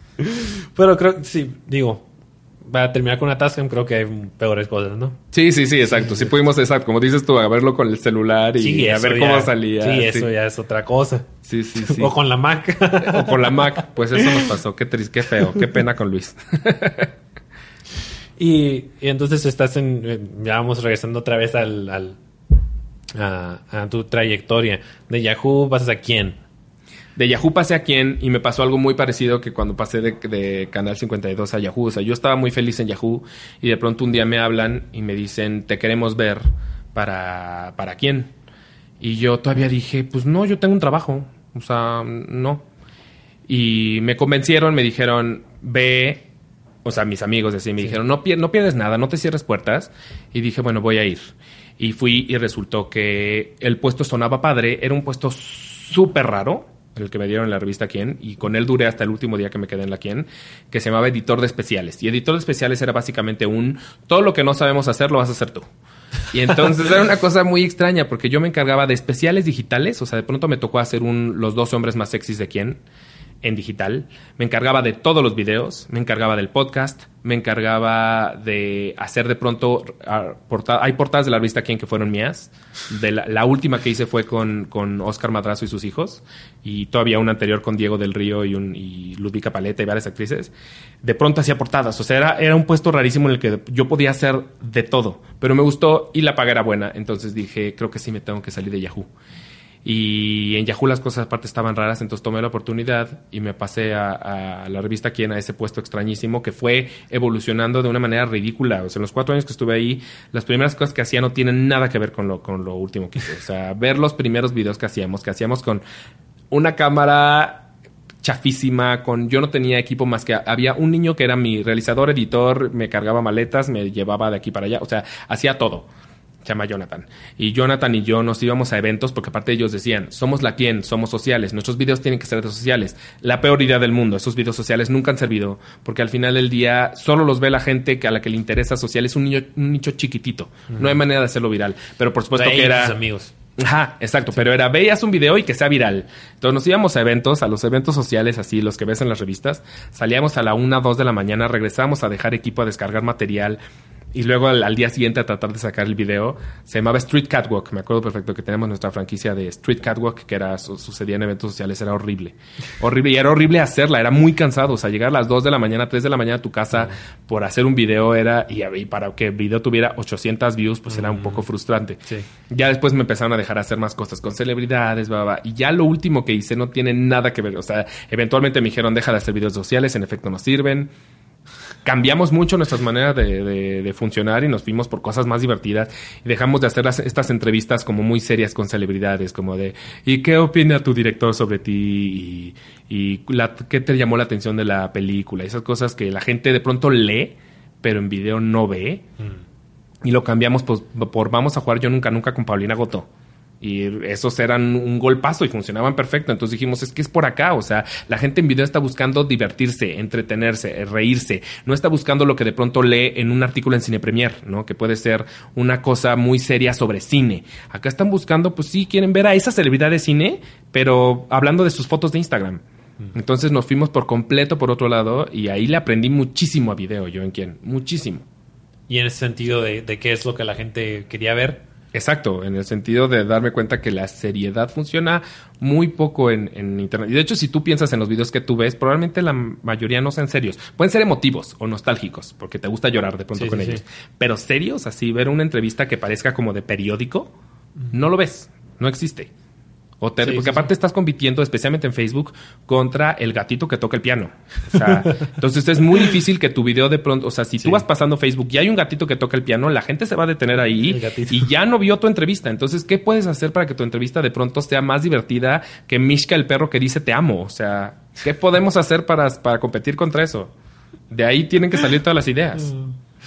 E: Pero creo que sí, digo, para terminar con una Tascam creo que hay peores cosas, ¿no?
D: Sí, sí, sí, exacto. Sí pudimos, exacto. Como dices tú, a verlo con el celular y
E: sí,
D: a ver cómo salía.
E: Sí, eso sí. ya es otra cosa.
D: Sí, sí, sí.
E: O con la Mac.
D: O con la Mac. Pues eso nos pasó. Qué triste, qué feo. Qué pena con Luis.
E: Y, y entonces estás en... Ya vamos regresando otra vez al, al a, a tu trayectoria. De Yahoo pasas a Quién.
D: De Yahoo pasé a Quién y me pasó algo muy parecido que cuando pasé de, de Canal cincuenta y dos a Yahoo. O sea, yo estaba muy feliz en Yahoo y de pronto un día me hablan y me dicen, te queremos ver para, para Quién. Y yo todavía dije, pues no, yo tengo un trabajo. O sea, no. Y me convencieron, me dijeron, ve... O sea, mis amigos así me sí. dijeron, no, pier- no pierdes nada, no te cierres puertas. Y dije, bueno, voy a ir. Y fui y resultó que el puesto sonaba padre. Era un puesto súper raro, el que me dieron en la revista Quién. Y con él duré hasta el último día que me quedé en la Quién, que se llamaba editor de especiales. Y editor de especiales era básicamente un, todo lo que no sabemos hacer lo vas a hacer tú. Y entonces era una cosa muy extraña porque yo me encargaba de especiales digitales. O sea, de pronto me tocó hacer un, los doce hombres más sexys de Quién. En digital, me encargaba de todos los videos, me encargaba del podcast, me encargaba de hacer de pronto uh, porta- hay portadas de la revista Quién que fueron mías. De la, la última que hice fue con, con Oscar Madrazo y sus hijos, y todavía una anterior con Diego del Río y, un, y Ludvika Paleta y varias actrices. De pronto hacía portadas, o sea, era, era un puesto rarísimo en el que yo podía hacer de todo, pero me gustó y la paga era buena, entonces dije, creo que sí me tengo que salir de Yahoo. Y en Yahoo las cosas aparte estaban raras, entonces tomé la oportunidad y me pasé a, a la revista Quién, a ese puesto extrañísimo que fue evolucionando de una manera ridícula. O sea, en los cuatro años que estuve ahí, las primeras cosas que hacía no tienen nada que ver con lo, con lo último que hice. O sea, ver los primeros videos que hacíamos, que hacíamos con una cámara chafísima, con yo no tenía equipo más que había un niño que era mi realizador, editor, me cargaba maletas, me llevaba de aquí para allá, o sea, hacía todo. Se llama Jonathan. Y Jonathan y yo nos íbamos a eventos porque aparte ellos decían, somos la Quién, somos sociales, nuestros videos tienen que ser de sociales. La peor idea del mundo, esos videos sociales nunca han servido porque al final del día solo los ve la gente que a la que le interesa social. Es un, niño, un nicho chiquitito. Uh-huh. No hay manera de hacerlo viral. Pero por supuesto
E: de
D: que era...
E: amigos.
D: Ajá, exacto, sí. Pero era, veías un video y que sea viral. Entonces nos íbamos a eventos, a los eventos sociales así, los que ves en las revistas. Salíamos a la una, dos de la mañana, regresábamos a dejar equipo, a descargar material. Y luego al, al día siguiente a tratar de sacar el video. Se llamaba Street Catwalk. Me acuerdo perfecto que teníamos nuestra franquicia de Street Catwalk, que era su, sucedía en eventos sociales. Era horrible. Horrible. Y era horrible hacerla. Era muy cansado. O sea, llegar a las dos de la mañana, tres de la mañana a tu casa uh-huh. por hacer un video era... Y, y para que el video tuviera ochocientas views, pues uh-huh. era un poco frustrante. Sí. Ya después me empezaron a dejar hacer más cosas con celebridades, bla, bla, bla. Y ya lo último que hice no tiene nada que ver. O sea, eventualmente me dijeron, deja de hacer videos sociales. En efecto, no sirven. cambiamos mucho nuestras maneras de, de, de funcionar y nos fuimos por cosas más divertidas y dejamos de hacer las, estas entrevistas como muy serias con celebridades, como de ¿y qué opina tu director sobre ti? Y, y la, ¿qué te llamó la atención de la película? Esas cosas que la gente de pronto lee, pero en video no ve. Mm. Y lo cambiamos por, por Vamos a jugar Yo Nunca Nunca con Paulina Gotó. Y esos eran un golpazo y funcionaban perfecto. Entonces dijimos, es que es por acá. O sea, la gente en video está buscando divertirse, entretenerse, reírse. No está buscando lo que de pronto lee en un artículo en Cine Premier, ¿no? Que puede ser una cosa muy seria sobre cine. Acá están buscando, pues sí, quieren ver a esa celebridad de cine, pero hablando de sus fotos de Instagram. Entonces nos fuimos por completo por otro lado y ahí le aprendí muchísimo a video, yo en quién, muchísimo.
E: Y en ese sentido de, de qué es lo que la gente quería ver.
D: Exacto, en el sentido de darme cuenta que la seriedad funciona muy poco en, en internet. Y de hecho, si tú piensas en los videos que tú ves, probablemente la mayoría no sean serios. Pueden ser emotivos o nostálgicos, porque te gusta llorar de pronto sí, con sí, ellos. Sí. Pero serios, así, ver una entrevista que parezca como de periódico, no lo ves, no existe. O te, sí, porque sí, aparte sí. estás compitiendo, especialmente en Facebook, contra el gatito que toca el piano. O sea, entonces es muy difícil que tu video de pronto... O sea, si sí. tú vas pasando Facebook y hay un gatito que toca el piano, la gente se va a detener ahí y ya no vio tu entrevista. Entonces, ¿qué puedes hacer para que tu entrevista de pronto sea más divertida que Mishka, el perro que dice te amo? O sea, ¿qué podemos hacer para, para competir contra eso? De ahí tienen que salir todas las ideas.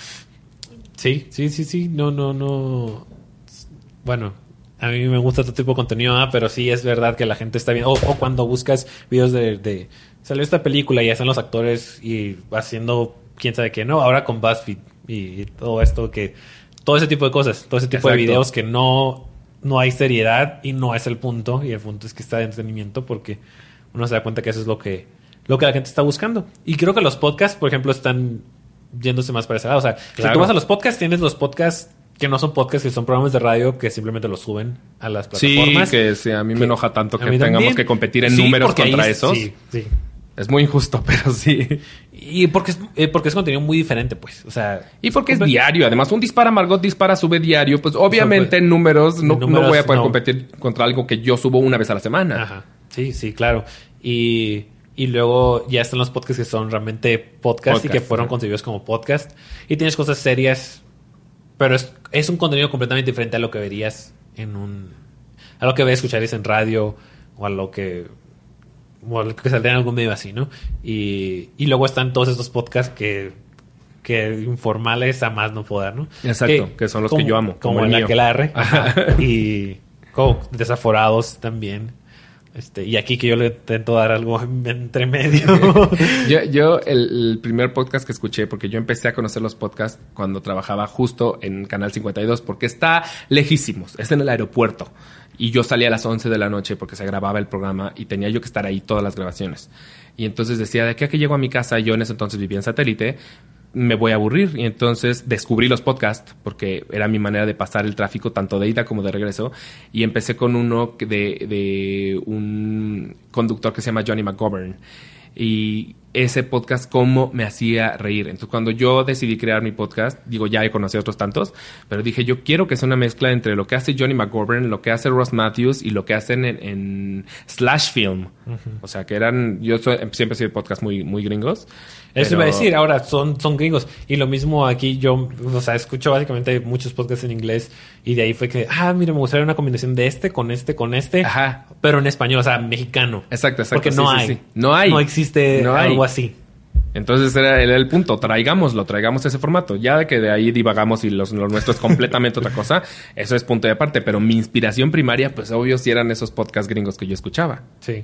E: Sí, sí, sí, sí. No, no, no... Bueno... A mí me gusta todo tipo de contenido, ¿eh? Pero sí es verdad que la gente está viendo... O, o cuando buscas videos de, de... Salió esta película y ya están los actores y haciendo quién sabe qué, ¿no? Ahora con BuzzFeed y, y todo esto que... Todo ese tipo de cosas. Todo ese tipo Exacto. de videos que no... No hay seriedad y no es el punto. Y el punto es que está de entretenimiento porque uno se da cuenta que eso es lo que... Lo que la gente está buscando. Y creo que los podcasts, por ejemplo, están yéndose más para ese lado. O sea, claro. si tú vas a los podcasts, tienes los podcasts... Que no son podcasts, que son programas de radio que simplemente los suben a las plataformas.
D: Sí, que sí, a mí me que enoja tanto que tengamos también. que competir en sí, números contra es, esos. Sí, sí. Es muy injusto, pero sí.
E: Y porque es, eh, porque es contenido muy diferente, pues. O sea...
D: Y porque es diario. Además, un Dispara Margot Dispara sube diario. Pues obviamente en números no, números no voy a poder no. competir contra algo que yo subo una vez a la semana.
E: Ajá. Sí, sí, claro. Y... Y luego ya están los podcasts que son realmente podcasts podcast, y que fueron sí. concebidos como podcast. Y tienes cosas serias... Pero es, es un contenido completamente diferente a lo que verías en un... A lo que ves, escucharías en radio o a lo que... O a lo que saldría en algún medio así, ¿no? Y, y luego están todos estos podcasts que... Que informales a más no poder, ¿no?
D: Exacto, que, que son los
E: como,
D: que yo amo.
E: Como, como el Aquelarre. Y como Desaforados también. Este, y aquí que yo le intento dar algo entre medio.
D: yo, yo el, el primer podcast que escuché, porque yo empecé a conocer los podcasts cuando trabajaba justo en Canal cincuenta y dos, porque está lejísimos, es en el aeropuerto. Y yo salía a las once de la noche porque se grababa el programa y tenía yo que estar ahí todas las grabaciones. Y entonces decía, de aquí a que llego a mi casa, yo en ese entonces vivía en Satélite, me voy a aburrir. Y entonces descubrí los podcasts porque era mi manera de pasar el tráfico tanto de ida como de regreso. Y empecé con uno de, de un conductor que se llama Johnny McGovern. Y ese podcast cómo me hacía reír. Entonces cuando yo decidí crear mi podcast, digo, ya he conocido otros tantos, pero dije, yo quiero que sea una mezcla entre lo que hace Johnny McGovern, lo que hace Ross Matthews y lo que hacen en, en Slash Film. Uh-huh. O sea, que eran... Yo soy, siempre he sido podcast muy, muy gringos.
E: Eso pero... iba a decir, ahora son, son gringos. Y lo mismo aquí yo, o sea, escucho básicamente muchos podcasts en inglés y de ahí fue que, ah, mira, me gustaría una combinación de este con este con este,
D: Ajá.
E: pero en español, o sea, mexicano.
D: Exacto, exacto.
E: Porque no
D: sí,
E: hay.
D: Sí, sí. No hay.
E: No existe no algo hay. así.
D: Entonces era, era el punto, traigámoslo, traigamos ese formato. Ya de que de ahí divagamos y los, lo nuestro es completamente otra cosa, eso es punto de aparte. Pero mi inspiración primaria, pues obvio, sí eran esos podcasts gringos que yo escuchaba.
E: Sí.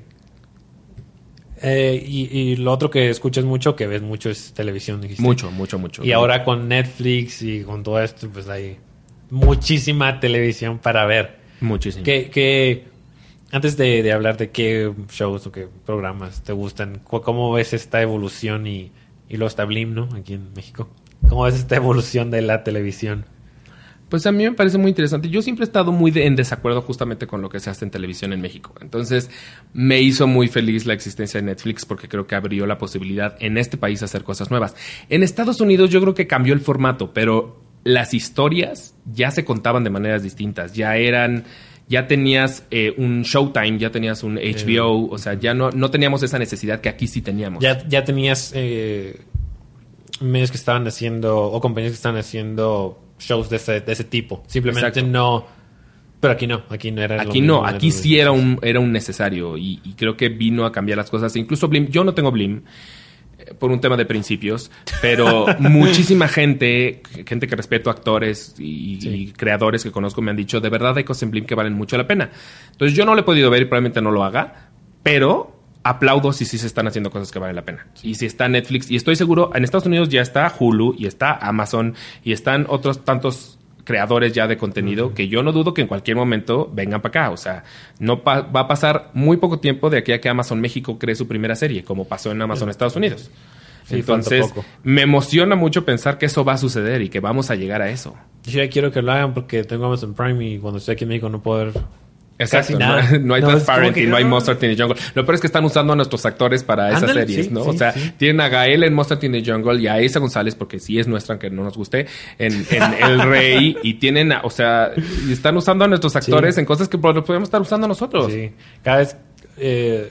E: Eh, y, y lo otro que escuchas mucho, que ves mucho, es televisión, dijiste.
D: Mucho, mucho, mucho.
E: Y ahora con Netflix y con todo esto, pues hay muchísima televisión para ver.
D: Muchísimo.
E: Que, que antes de, de hablar de qué shows o qué programas te gustan, ¿cómo ves esta evolución? Y, y luego está Blim, ¿no? Aquí en México. ¿Cómo ves esta evolución de la televisión?
D: Pues a mí me parece muy interesante. Yo siempre he estado muy de, en desacuerdo justamente con lo que se hace en televisión en México. Entonces, me hizo muy feliz la existencia de Netflix porque creo que abrió la posibilidad en este país a hacer cosas nuevas. En Estados Unidos yo creo que cambió el formato, pero las historias ya se contaban de maneras distintas. Ya eran... Ya tenías eh, un Showtime, ya tenías un H B O, o sea, ya no, no teníamos esa necesidad que aquí sí teníamos.
E: Ya, ya tenías... Eh... medios que estaban haciendo, o compañías que estaban haciendo shows de ese, de ese tipo. Simplemente
D: Exacto.
E: no... Pero aquí no, aquí no era
D: Aquí
E: lo
D: no,
E: mismo,
D: aquí
E: era lo
D: sí
E: mismo.
D: era un, era un necesario y, y creo que vino a cambiar las cosas. Incluso Blim, yo no tengo Blim eh, por un tema de principios, pero muchísima gente, gente que respeto, actores y,
E: Sí.
D: y creadores que conozco me han dicho, de verdad hay cosas en Blim que valen mucho la pena. Entonces yo no lo he podido ver y probablemente no lo haga, pero aplaudo si sí se están haciendo cosas que valen la pena. Y si está Netflix, y estoy seguro, en Estados Unidos ya está Hulu y está Amazon y están otros tantos creadores ya de contenido que yo no dudo que en cualquier momento vengan para acá. O sea, no pa- va a pasar muy poco tiempo de aquí a que Amazon México cree su primera serie, como pasó en Amazon Estados Unidos.
E: Sí,
D: Entonces,
E: falta poco.
D: me emociona mucho pensar que eso va a suceder y que vamos a llegar a eso.
E: Yo ya quiero que lo hagan porque tengo Amazon Prime y cuando estoy aquí en México no puedo ver
D: Exacto,
E: casi nada.
D: no, no hay
E: No, es
D: Transparent
E: como que
D: y no hay
E: no.
D: Monster Teen Jungle. Lo peor es que están usando a nuestros actores para esas
E: Ándale,
D: series,
E: sí,
D: ¿no?
E: sí,
D: o sea,
E: sí.
D: tienen a Gael en Monster Teen Jungle y a Isa González, porque sí es nuestra, aunque no nos guste, en, en El Rey. Y tienen, a- o sea, y están usando a nuestros actores
E: Sí.
D: en cosas que pod- podemos estar usando nosotros.
E: Sí. Cada vez... Eh,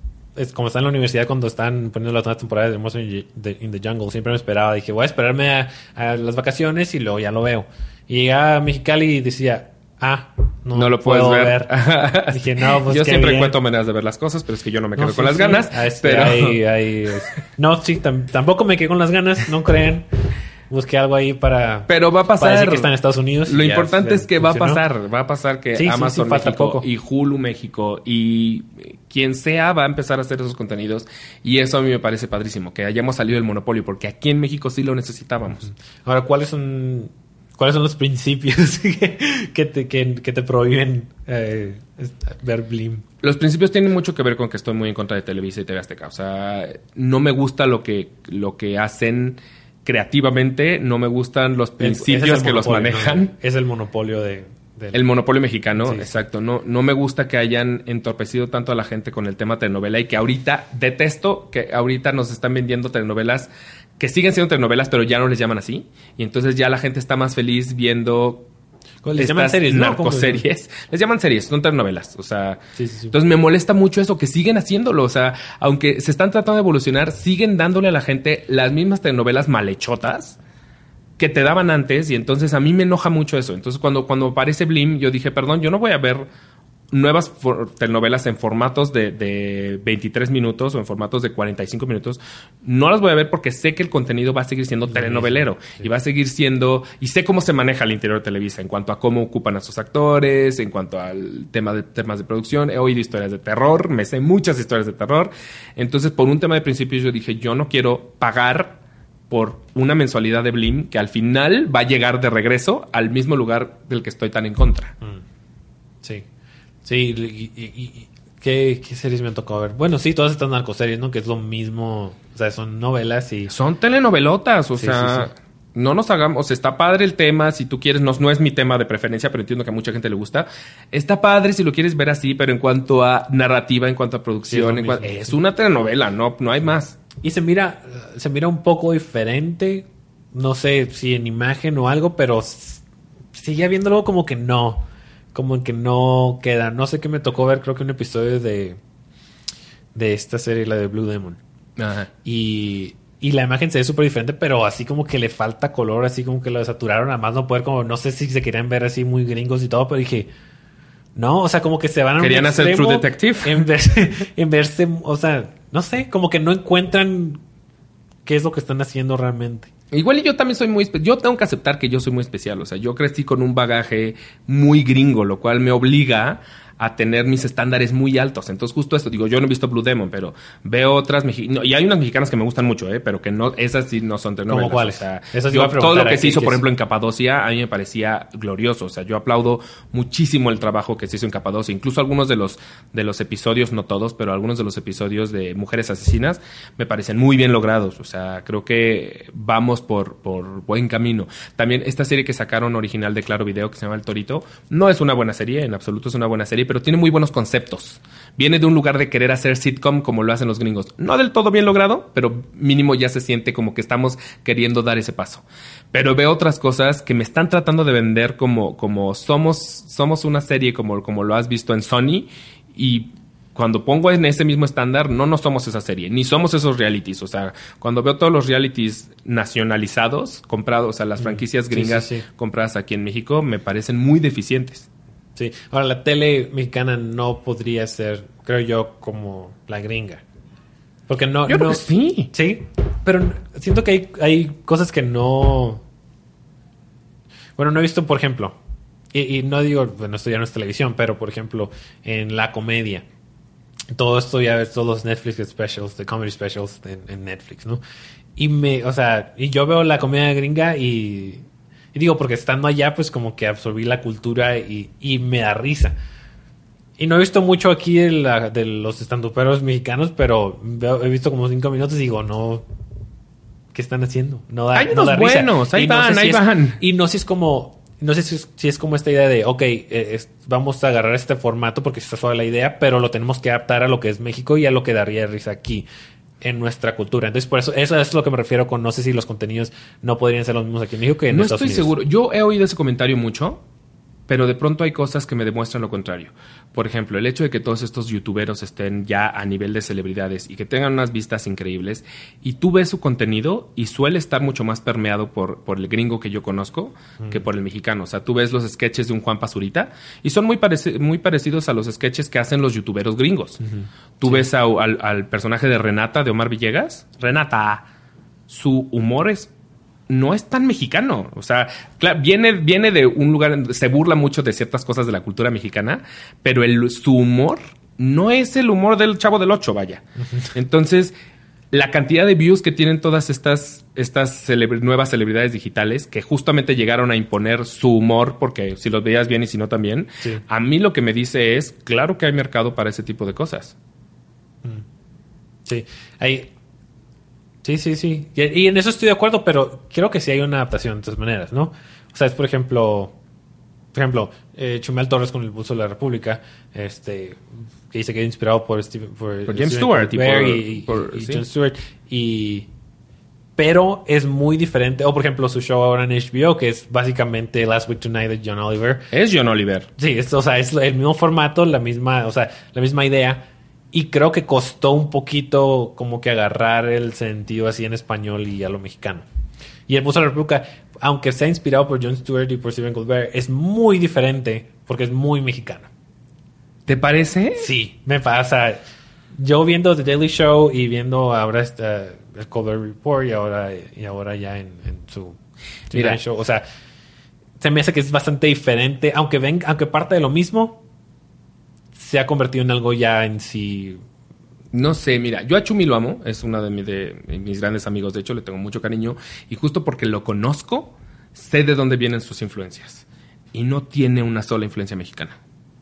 E: es como está en la universidad cuando están poniendo las nuevas temporadas de Monster in the, in the Jungle. Siempre me esperaba. Dije, voy a esperarme a, a las vacaciones y luego ya lo veo. Y llegaba a Mexicali y decía... Ah, no,
D: No, lo puedes
E: puedo
D: ver.
E: Dije, no, pues
D: yo
E: qué
D: siempre
E: bien.
D: encuentro maneras de ver las cosas, pero es que yo no me quedo
E: No,
D: con
E: sí,
D: las
E: sí.
D: ganas.
E: Ah, este,
D: pero...
E: hay- hay- no, sí, tam- tampoco me quedé con las ganas, no creen. Busqué algo ahí para...
D: Pero va a pasar.
E: Para decir que está en Estados Unidos. y
D: Lo
E: ya
D: importante
E: se
D: es que va a
E: funcionó.
D: pasar. Va a pasar que
E: Sí, sí,
D: Amazon
E: sí, falta
D: México
E: poco.
D: y Hulu México y quien sea va a empezar a hacer esos contenidos. Y eso a mí me parece padrísimo. Que hayamos salido del monopolio. Porque aquí en México sí lo necesitábamos.
E: Ahora, ¿cuáles son, ¿cuáles son los principios que, que, te, que, que te prohíben eh, ver Blim?
D: Los principios tienen mucho que ver con que estoy muy en contra de Televisa y T V Azteca. O sea, no me gusta lo que, lo que hacen creativamente. No me gustan los principios
E: Ese es el
D: que los
E: monopolio,
D: manejan.
E: ¿no? Es el monopolio de... del-
D: El monopolio mexicano,
E: Sí, sí.
D: exacto. No, no me gusta que hayan entorpecido tanto a la gente con el tema telenovela y que ahorita, detesto que ahorita nos están vendiendo telenovelas que siguen siendo telenovelas, pero ya no les llaman así. Y entonces ya la gente está más feliz viendo
E: Les llaman
D: estas
E: series, ¿no? ¿Cómo se llama?
D: narcoseries. Les llaman series, son telenovelas. O sea,
E: Sí, sí, sí.
D: entonces me molesta mucho eso, que siguen haciéndolo. O sea, aunque se están tratando de evolucionar, siguen dándole a la gente las mismas telenovelas malhechotas que te daban antes, y entonces a mí me enoja mucho eso. Entonces cuando, cuando aparece Blim, yo dije, perdón, yo no voy a ver nuevas for- telenovelas en formatos de, de veintitrés minutos o en formatos de cuarenta y cinco minutos. No las voy a ver porque sé que el contenido va a seguir siendo telenovelero y va a seguir siendo, y sé cómo se maneja el interior de Televisa en cuanto a cómo ocupan a sus actores, en cuanto al tema de temas de producción. He oído historias de terror, me sé muchas historias de terror. Entonces, por un tema de principios, yo dije, yo no quiero pagar por una mensualidad de Blim que al final va a llegar de regreso al mismo lugar del que estoy tan en contra.
E: Sí. Sí, y, y- y- ¿qué, ¿qué series me han tocado ver? Bueno, sí, todas estas narcoseries, ¿no? Que es lo mismo. O sea, son novelas y...
D: Son telenovelotas, o
E: Sí,
D: sea,
E: sí, sí.
D: no nos hagamos, o sea, está padre el tema, si tú quieres, no, no es mi tema de preferencia, pero entiendo que a mucha gente le gusta. Está padre si lo quieres ver así, pero en cuanto a narrativa, en cuanto a
E: Sí,
D: producción,
E: es
D: en
E: lo
D: cuan-
E: mismo,
D: es
E: sí.
D: una telenovela, no, no hay más.
E: Y se mira, se mira un poco diferente. No sé si en imagen o algo, pero s- sigue viéndolo como que no. Como que no queda. No sé qué me tocó ver, creo que un episodio de, de esta serie, la de Blue Demon.
D: Ajá.
E: Y, y la imagen se ve súper diferente, pero así como que le falta color, así como que lo saturaron a más no poder, como no sé si se querían ver así muy gringos y todo, pero dije, no, o sea, como que se van a un
D: Querían hacer
E: extremo
D: True Detective.
E: En verse, en verse, o sea, no sé, como que no encuentran qué es lo que están haciendo realmente.
D: Igual y yo también soy muy... espe- Yo tengo que aceptar que yo soy muy especial. O sea, yo crecí con un bagaje muy gringo, lo cual me obliga a tener mis estándares muy altos. Entonces, justo esto, digo, yo no he visto Blue Demon, pero veo otras mexicanas. Y hay unas mexicanas que me gustan mucho, ¿eh? Pero que no, esas sí no son telenovelas.
E: ¿Cómo cuáles?
D: O sea,
E: Esas
D: yo-
E: iba a preguntar
D: todo lo que
E: aquí,
D: se hizo,
E: que
D: por
E: es-
D: ejemplo, en Capadocia, a mí me parecía glorioso. O sea, yo aplaudo muchísimo el trabajo que se hizo en Capadocia. Incluso algunos de los, de los episodios, no todos, pero algunos de los episodios de Mujeres Asesinas me parecen muy bien logrados. O sea, creo que vamos por, por buen camino. También esta serie que sacaron original de Claro Video, que se llama El Torito, no es una buena serie, en absoluto es una buena serie, pero tiene muy buenos conceptos. Viene de un lugar de querer hacer sitcom como lo hacen los gringos. No del todo bien logrado, pero mínimo ya se siente como que estamos queriendo dar ese paso. Pero veo otras cosas que me están tratando de vender como, como somos, somos una serie como, como lo has visto en Sony, y cuando pongo en ese mismo estándar, no, no somos esa serie, ni somos esos realities. O sea, cuando veo todos los realities nacionalizados, comprados, o sea, las franquicias gringas
E: sí, sí, sí.
D: compradas aquí en México, me parecen muy deficientes.
E: Sí. Ahora, la tele mexicana no podría ser, creo yo, como la gringa. Porque no...
D: Yo
E: no,
D: creo que sí.
E: Sí, pero siento que hay, hay cosas que no... Bueno, no he visto, por ejemplo, y, y no digo, bueno, esto ya no es televisión, pero por ejemplo, en la comedia, todo esto ya ves, todos los Netflix specials, the comedy specials en, en Netflix, ¿no? Y me, o sea, y yo veo la comedia gringa y, y digo, porque estando allá, pues como que absorbí la cultura y, y me da risa. Y no he visto mucho aquí de, la, de los estanduperos mexicanos, pero veo, he visto como cinco minutos y digo, no, ¿qué están haciendo? No da,
D: hay
E: no
D: unos
E: da risa.
D: buenos, ahí
E: Y no
D: van,
E: sé si
D: ahí
E: es,
D: van.
E: Y no sé si es como, no sé si es, si es como esta idea de, ok, eh, es, vamos a agarrar este formato porque está suave la idea, pero lo tenemos que adaptar a lo que es México y a lo que daría risa aquí en nuestra cultura. Entonces, por eso, eso es lo que me refiero con no sé si los contenidos no podrían ser los mismos aquí en México que en
D: No
E: Estados
D: estoy
E: Unidos.
D: seguro. Yo he oído ese comentario mucho, pero de pronto hay cosas que me demuestran lo contrario. Por ejemplo, el hecho de que todos estos youtuberos estén ya a nivel de celebridades y que tengan unas vistas increíbles, y tú ves su contenido y suele estar mucho más permeado por, por el gringo que yo conozco mm. que por el mexicano. O sea, tú ves los sketches de un Juan Pazurita y son muy, pareci- muy parecidos a los sketches que hacen los youtuberos gringos. Uh-huh. Tú sí. ves a, al, al personaje de Renata, de Omar Villegas. Renata, su humor es... no es tan mexicano. O sea, claro, viene, viene de un lugar... Se burla mucho de ciertas cosas de la cultura mexicana, pero el, su humor no es el humor del Chavo del Ocho, vaya. Entonces, la cantidad de views que tienen todas estas, estas celebr- nuevas celebridades digitales que justamente llegaron a imponer su humor, porque si los veías bien y si no también, sí. a mí lo que me dice es, claro que hay mercado para ese tipo de cosas.
E: Sí, hay... Sí, sí, sí. Y, y en eso estoy de acuerdo, pero creo que sí hay una adaptación de todas maneras, ¿no? O sea, es por ejemplo, por ejemplo, eh, Chumel Torres con el Pulso de la República, este, que dice que es inspirado por, Steve, por,
D: por James Stewart
E: y, por, y, por, y, y sí. James Stewart. Y, pero es muy diferente. O por ejemplo, su show ahora en H B O, que es básicamente Last Week Tonight de John Oliver.
D: Es John Oliver.
E: Sí, es, o sea, es el mismo formato, la misma, o sea, la misma idea. Y creo que costó un poquito como que agarrar el sentido así en español y a lo mexicano. Y el Pulso de la República, aunque sea inspirado por Jon Stewart y por Stephen Colbert, es muy diferente porque es muy mexicano.
D: ¿Te parece?
E: Sí, me pasa. Yo viendo The Daily Show y viendo ahora esta, el Colbert Report y ahora, y ahora ya en, en su
D: Mira.
E: show. O sea, se me hace que es bastante diferente. Aunque, ven, aunque parte de lo mismo, se ha convertido en algo ya en sí.
D: No sé, mira, yo a Chumi lo amo, es uno de, mi, de mis grandes amigos, de hecho le tengo mucho cariño, y justo porque lo conozco, sé de dónde vienen sus influencias. Y no tiene una sola influencia mexicana.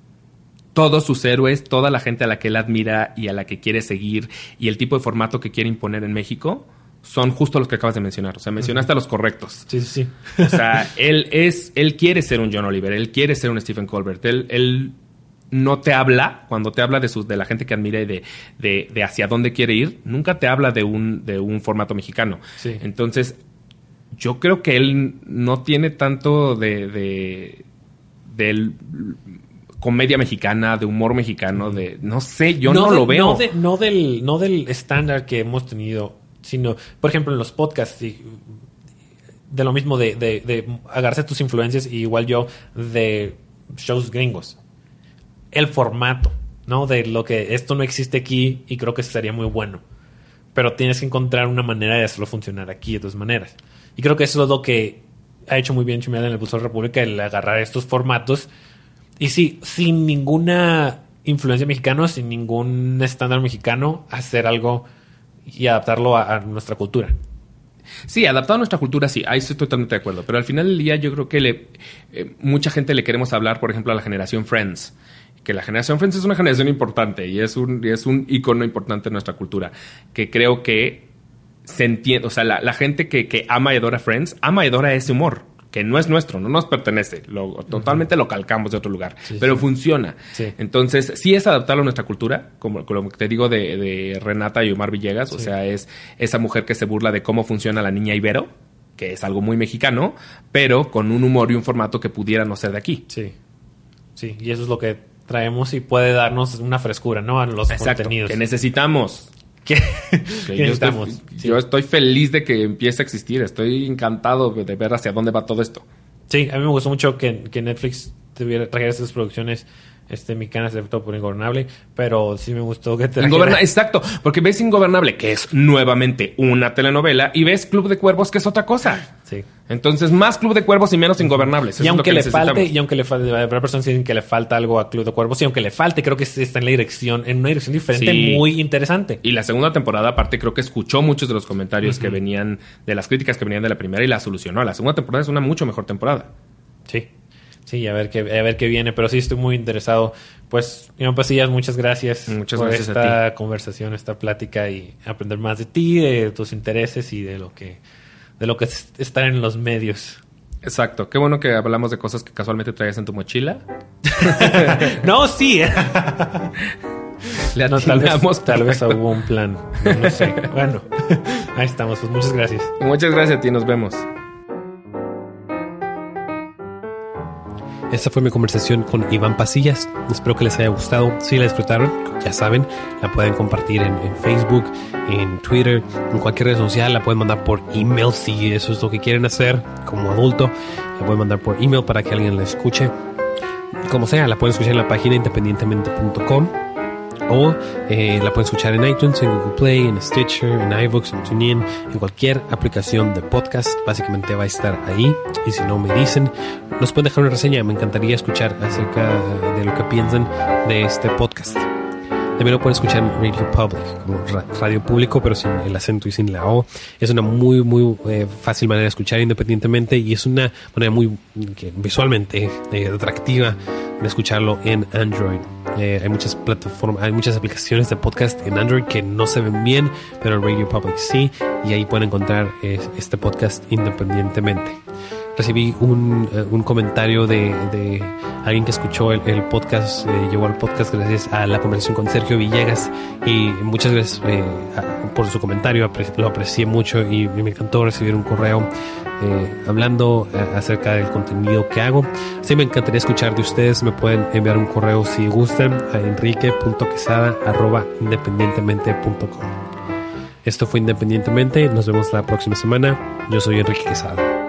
D: Todos sus héroes, toda la gente a la que él admira y a la que quiere seguir, y el tipo de formato que quiere imponer en México, son justo los que acabas de mencionar. O sea, mencionaste uh-huh. a los correctos.
E: Sí, sí,
D: sí. O sea, él es, él quiere ser un John Oliver, él quiere ser un Stephen Colbert, él... él no te habla, cuando te habla de sus, de la gente que admira y de, de, de hacia dónde quiere ir, nunca te habla de un, de un formato mexicano.
E: Sí.
D: Entonces, yo creo que él no tiene tanto de, de, de comedia mexicana, de humor mexicano, de no sé, yo no,
E: no de,
D: lo veo.
E: No, de, no del, no del estándar que hemos tenido, sino, por ejemplo, en los podcasts, y, de lo mismo de, de, de agarrarse tus influencias, y igual yo, de shows gringos. El formato, ¿no? De lo que esto no existe aquí y creo que sería muy bueno. Pero tienes que encontrar una manera de hacerlo funcionar aquí de todas maneras. Y creo que eso es lo que ha hecho muy bien Chumel en el Pulso de la República, el agarrar estos formatos. Y sí, sin ninguna influencia mexicana, sin ningún estándar mexicano, hacer algo y adaptarlo a, a nuestra cultura.
D: Sí, adaptado a nuestra cultura, sí, ahí estoy totalmente de acuerdo. Pero al final del día yo creo que le, eh, mucha gente le queremos hablar, por ejemplo, a la generación Friends. Que la generación Friends es una generación importante y es un, y es un icono importante en nuestra cultura. Que creo que se entiende, o sea, la, la gente que, que ama y adora Friends, ama y adora ese humor, que no es nuestro, no nos pertenece. Lo, totalmente uh-huh. lo calcamos de otro lugar, sí, pero sí. funciona.
E: Sí.
D: Entonces, sí es adaptarlo a nuestra cultura, como, como te digo de, de Renata y Omar Villegas. Sí. O sea, es esa mujer que se burla de cómo funciona la niña Ibero, que es algo muy mexicano, pero con un humor y un formato que pudiera no ser de aquí.
E: Sí, sí, y eso es lo que traemos y puede darnos una frescura, ¿no? A los
D: Exacto,
E: contenidos.
D: que necesitamos.
E: ¿Qué?
D: Que
E: ¿Qué
D: yo,
E: necesitamos?
D: estoy,
E: Sí.
D: yo estoy feliz de que empiece a existir. Estoy encantado de ver hacia dónde va todo esto.
E: Sí, a mí me gustó mucho que, que Netflix tuviera, trajera estas producciones este, mexicanas, sobre todo por Ingobernable, pero sí me gustó que trajera...
D: Ingoberna- Exacto, porque ves Ingobernable, que es nuevamente una telenovela, y ves Club de Cuervos, que es otra cosa.
E: Sí.
D: Entonces, más Club de Cuervos y menos Ingobernables. Eso
E: Y
D: es lo
E: aunque
D: que
E: le
D: necesitamos.
E: falte, y aunque le falte, habrá personas que dicen que le falta algo a Club de Cuervos, y aunque le falte, creo que está en la dirección, en una dirección diferente,
D: Sí.
E: muy interesante.
D: Y la segunda temporada, aparte, creo que escuchó muchos de los comentarios uh-huh. que venían, de las críticas que venían de la primera y la solucionó. La segunda temporada es una mucho mejor temporada.
E: Sí. Sí, a ver qué, a ver qué viene, pero sí estoy muy interesado. Pues, Iván Pasillas, muchas gracias
D: muchas
E: por
D: gracias
E: esta
D: a ti.
E: conversación, esta plática y aprender más de ti, de tus intereses y de lo que, de lo que es estar en los medios.
D: Exacto. Qué bueno que hablamos de cosas que casualmente traías en tu mochila.
E: No, sí.
D: Le
E: no, tal vez,
D: atinamos
E: tal vez
D: perfecto.
E: hubo un plan. No, no sé. Bueno, ahí estamos. Pues muchas gracias.
D: Muchas gracias a ti. Nos vemos.
C: Esta fue mi conversación con Iván Pasillas. Espero que les haya gustado. Si la disfrutaron, ya saben, la pueden compartir en, en Facebook, en Twitter, en cualquier red social. La pueden mandar por email si eso es lo que quieren hacer como adulto. La pueden mandar por email para que alguien la escuche. Como sea, la pueden escuchar en la página independientemente punto com o eh, la pueden escuchar en iTunes, en Google Play, en Stitcher, en iVoox, en TuneIn, en cualquier aplicación de podcast. Básicamente va a estar ahí. Y si no me dicen, nos pueden dejar una reseña. Me encantaría escuchar acerca de lo que piensan de este podcast. También lo pueden escuchar en Radio Public, como ra- radio público, pero sin el acento y sin la O. Es una muy, muy eh, fácil manera de escuchar independientemente y es una manera muy que, visualmente eh, atractiva de escucharlo en Android. Eh, hay muchas plataformas, hay muchas aplicaciones de podcast en Android que no se ven bien, pero en Radio Public sí, y ahí pueden encontrar eh, este podcast independientemente. Recibí un, uh, un comentario de, de alguien que escuchó el, el podcast, eh, llegó al podcast gracias a la conversación con Sergio Villegas, y muchas gracias eh, a, por su comentario, apre- lo aprecié mucho y, y me encantó recibir un correo eh, hablando eh, acerca del contenido que hago. Sí, me encantaría escuchar de ustedes. Me pueden enviar un correo si gustan a enrique punto quesada arroba independientemente punto com. Esto fue Independientemente. Nos vemos la próxima semana. Yo soy Enrique Quesada.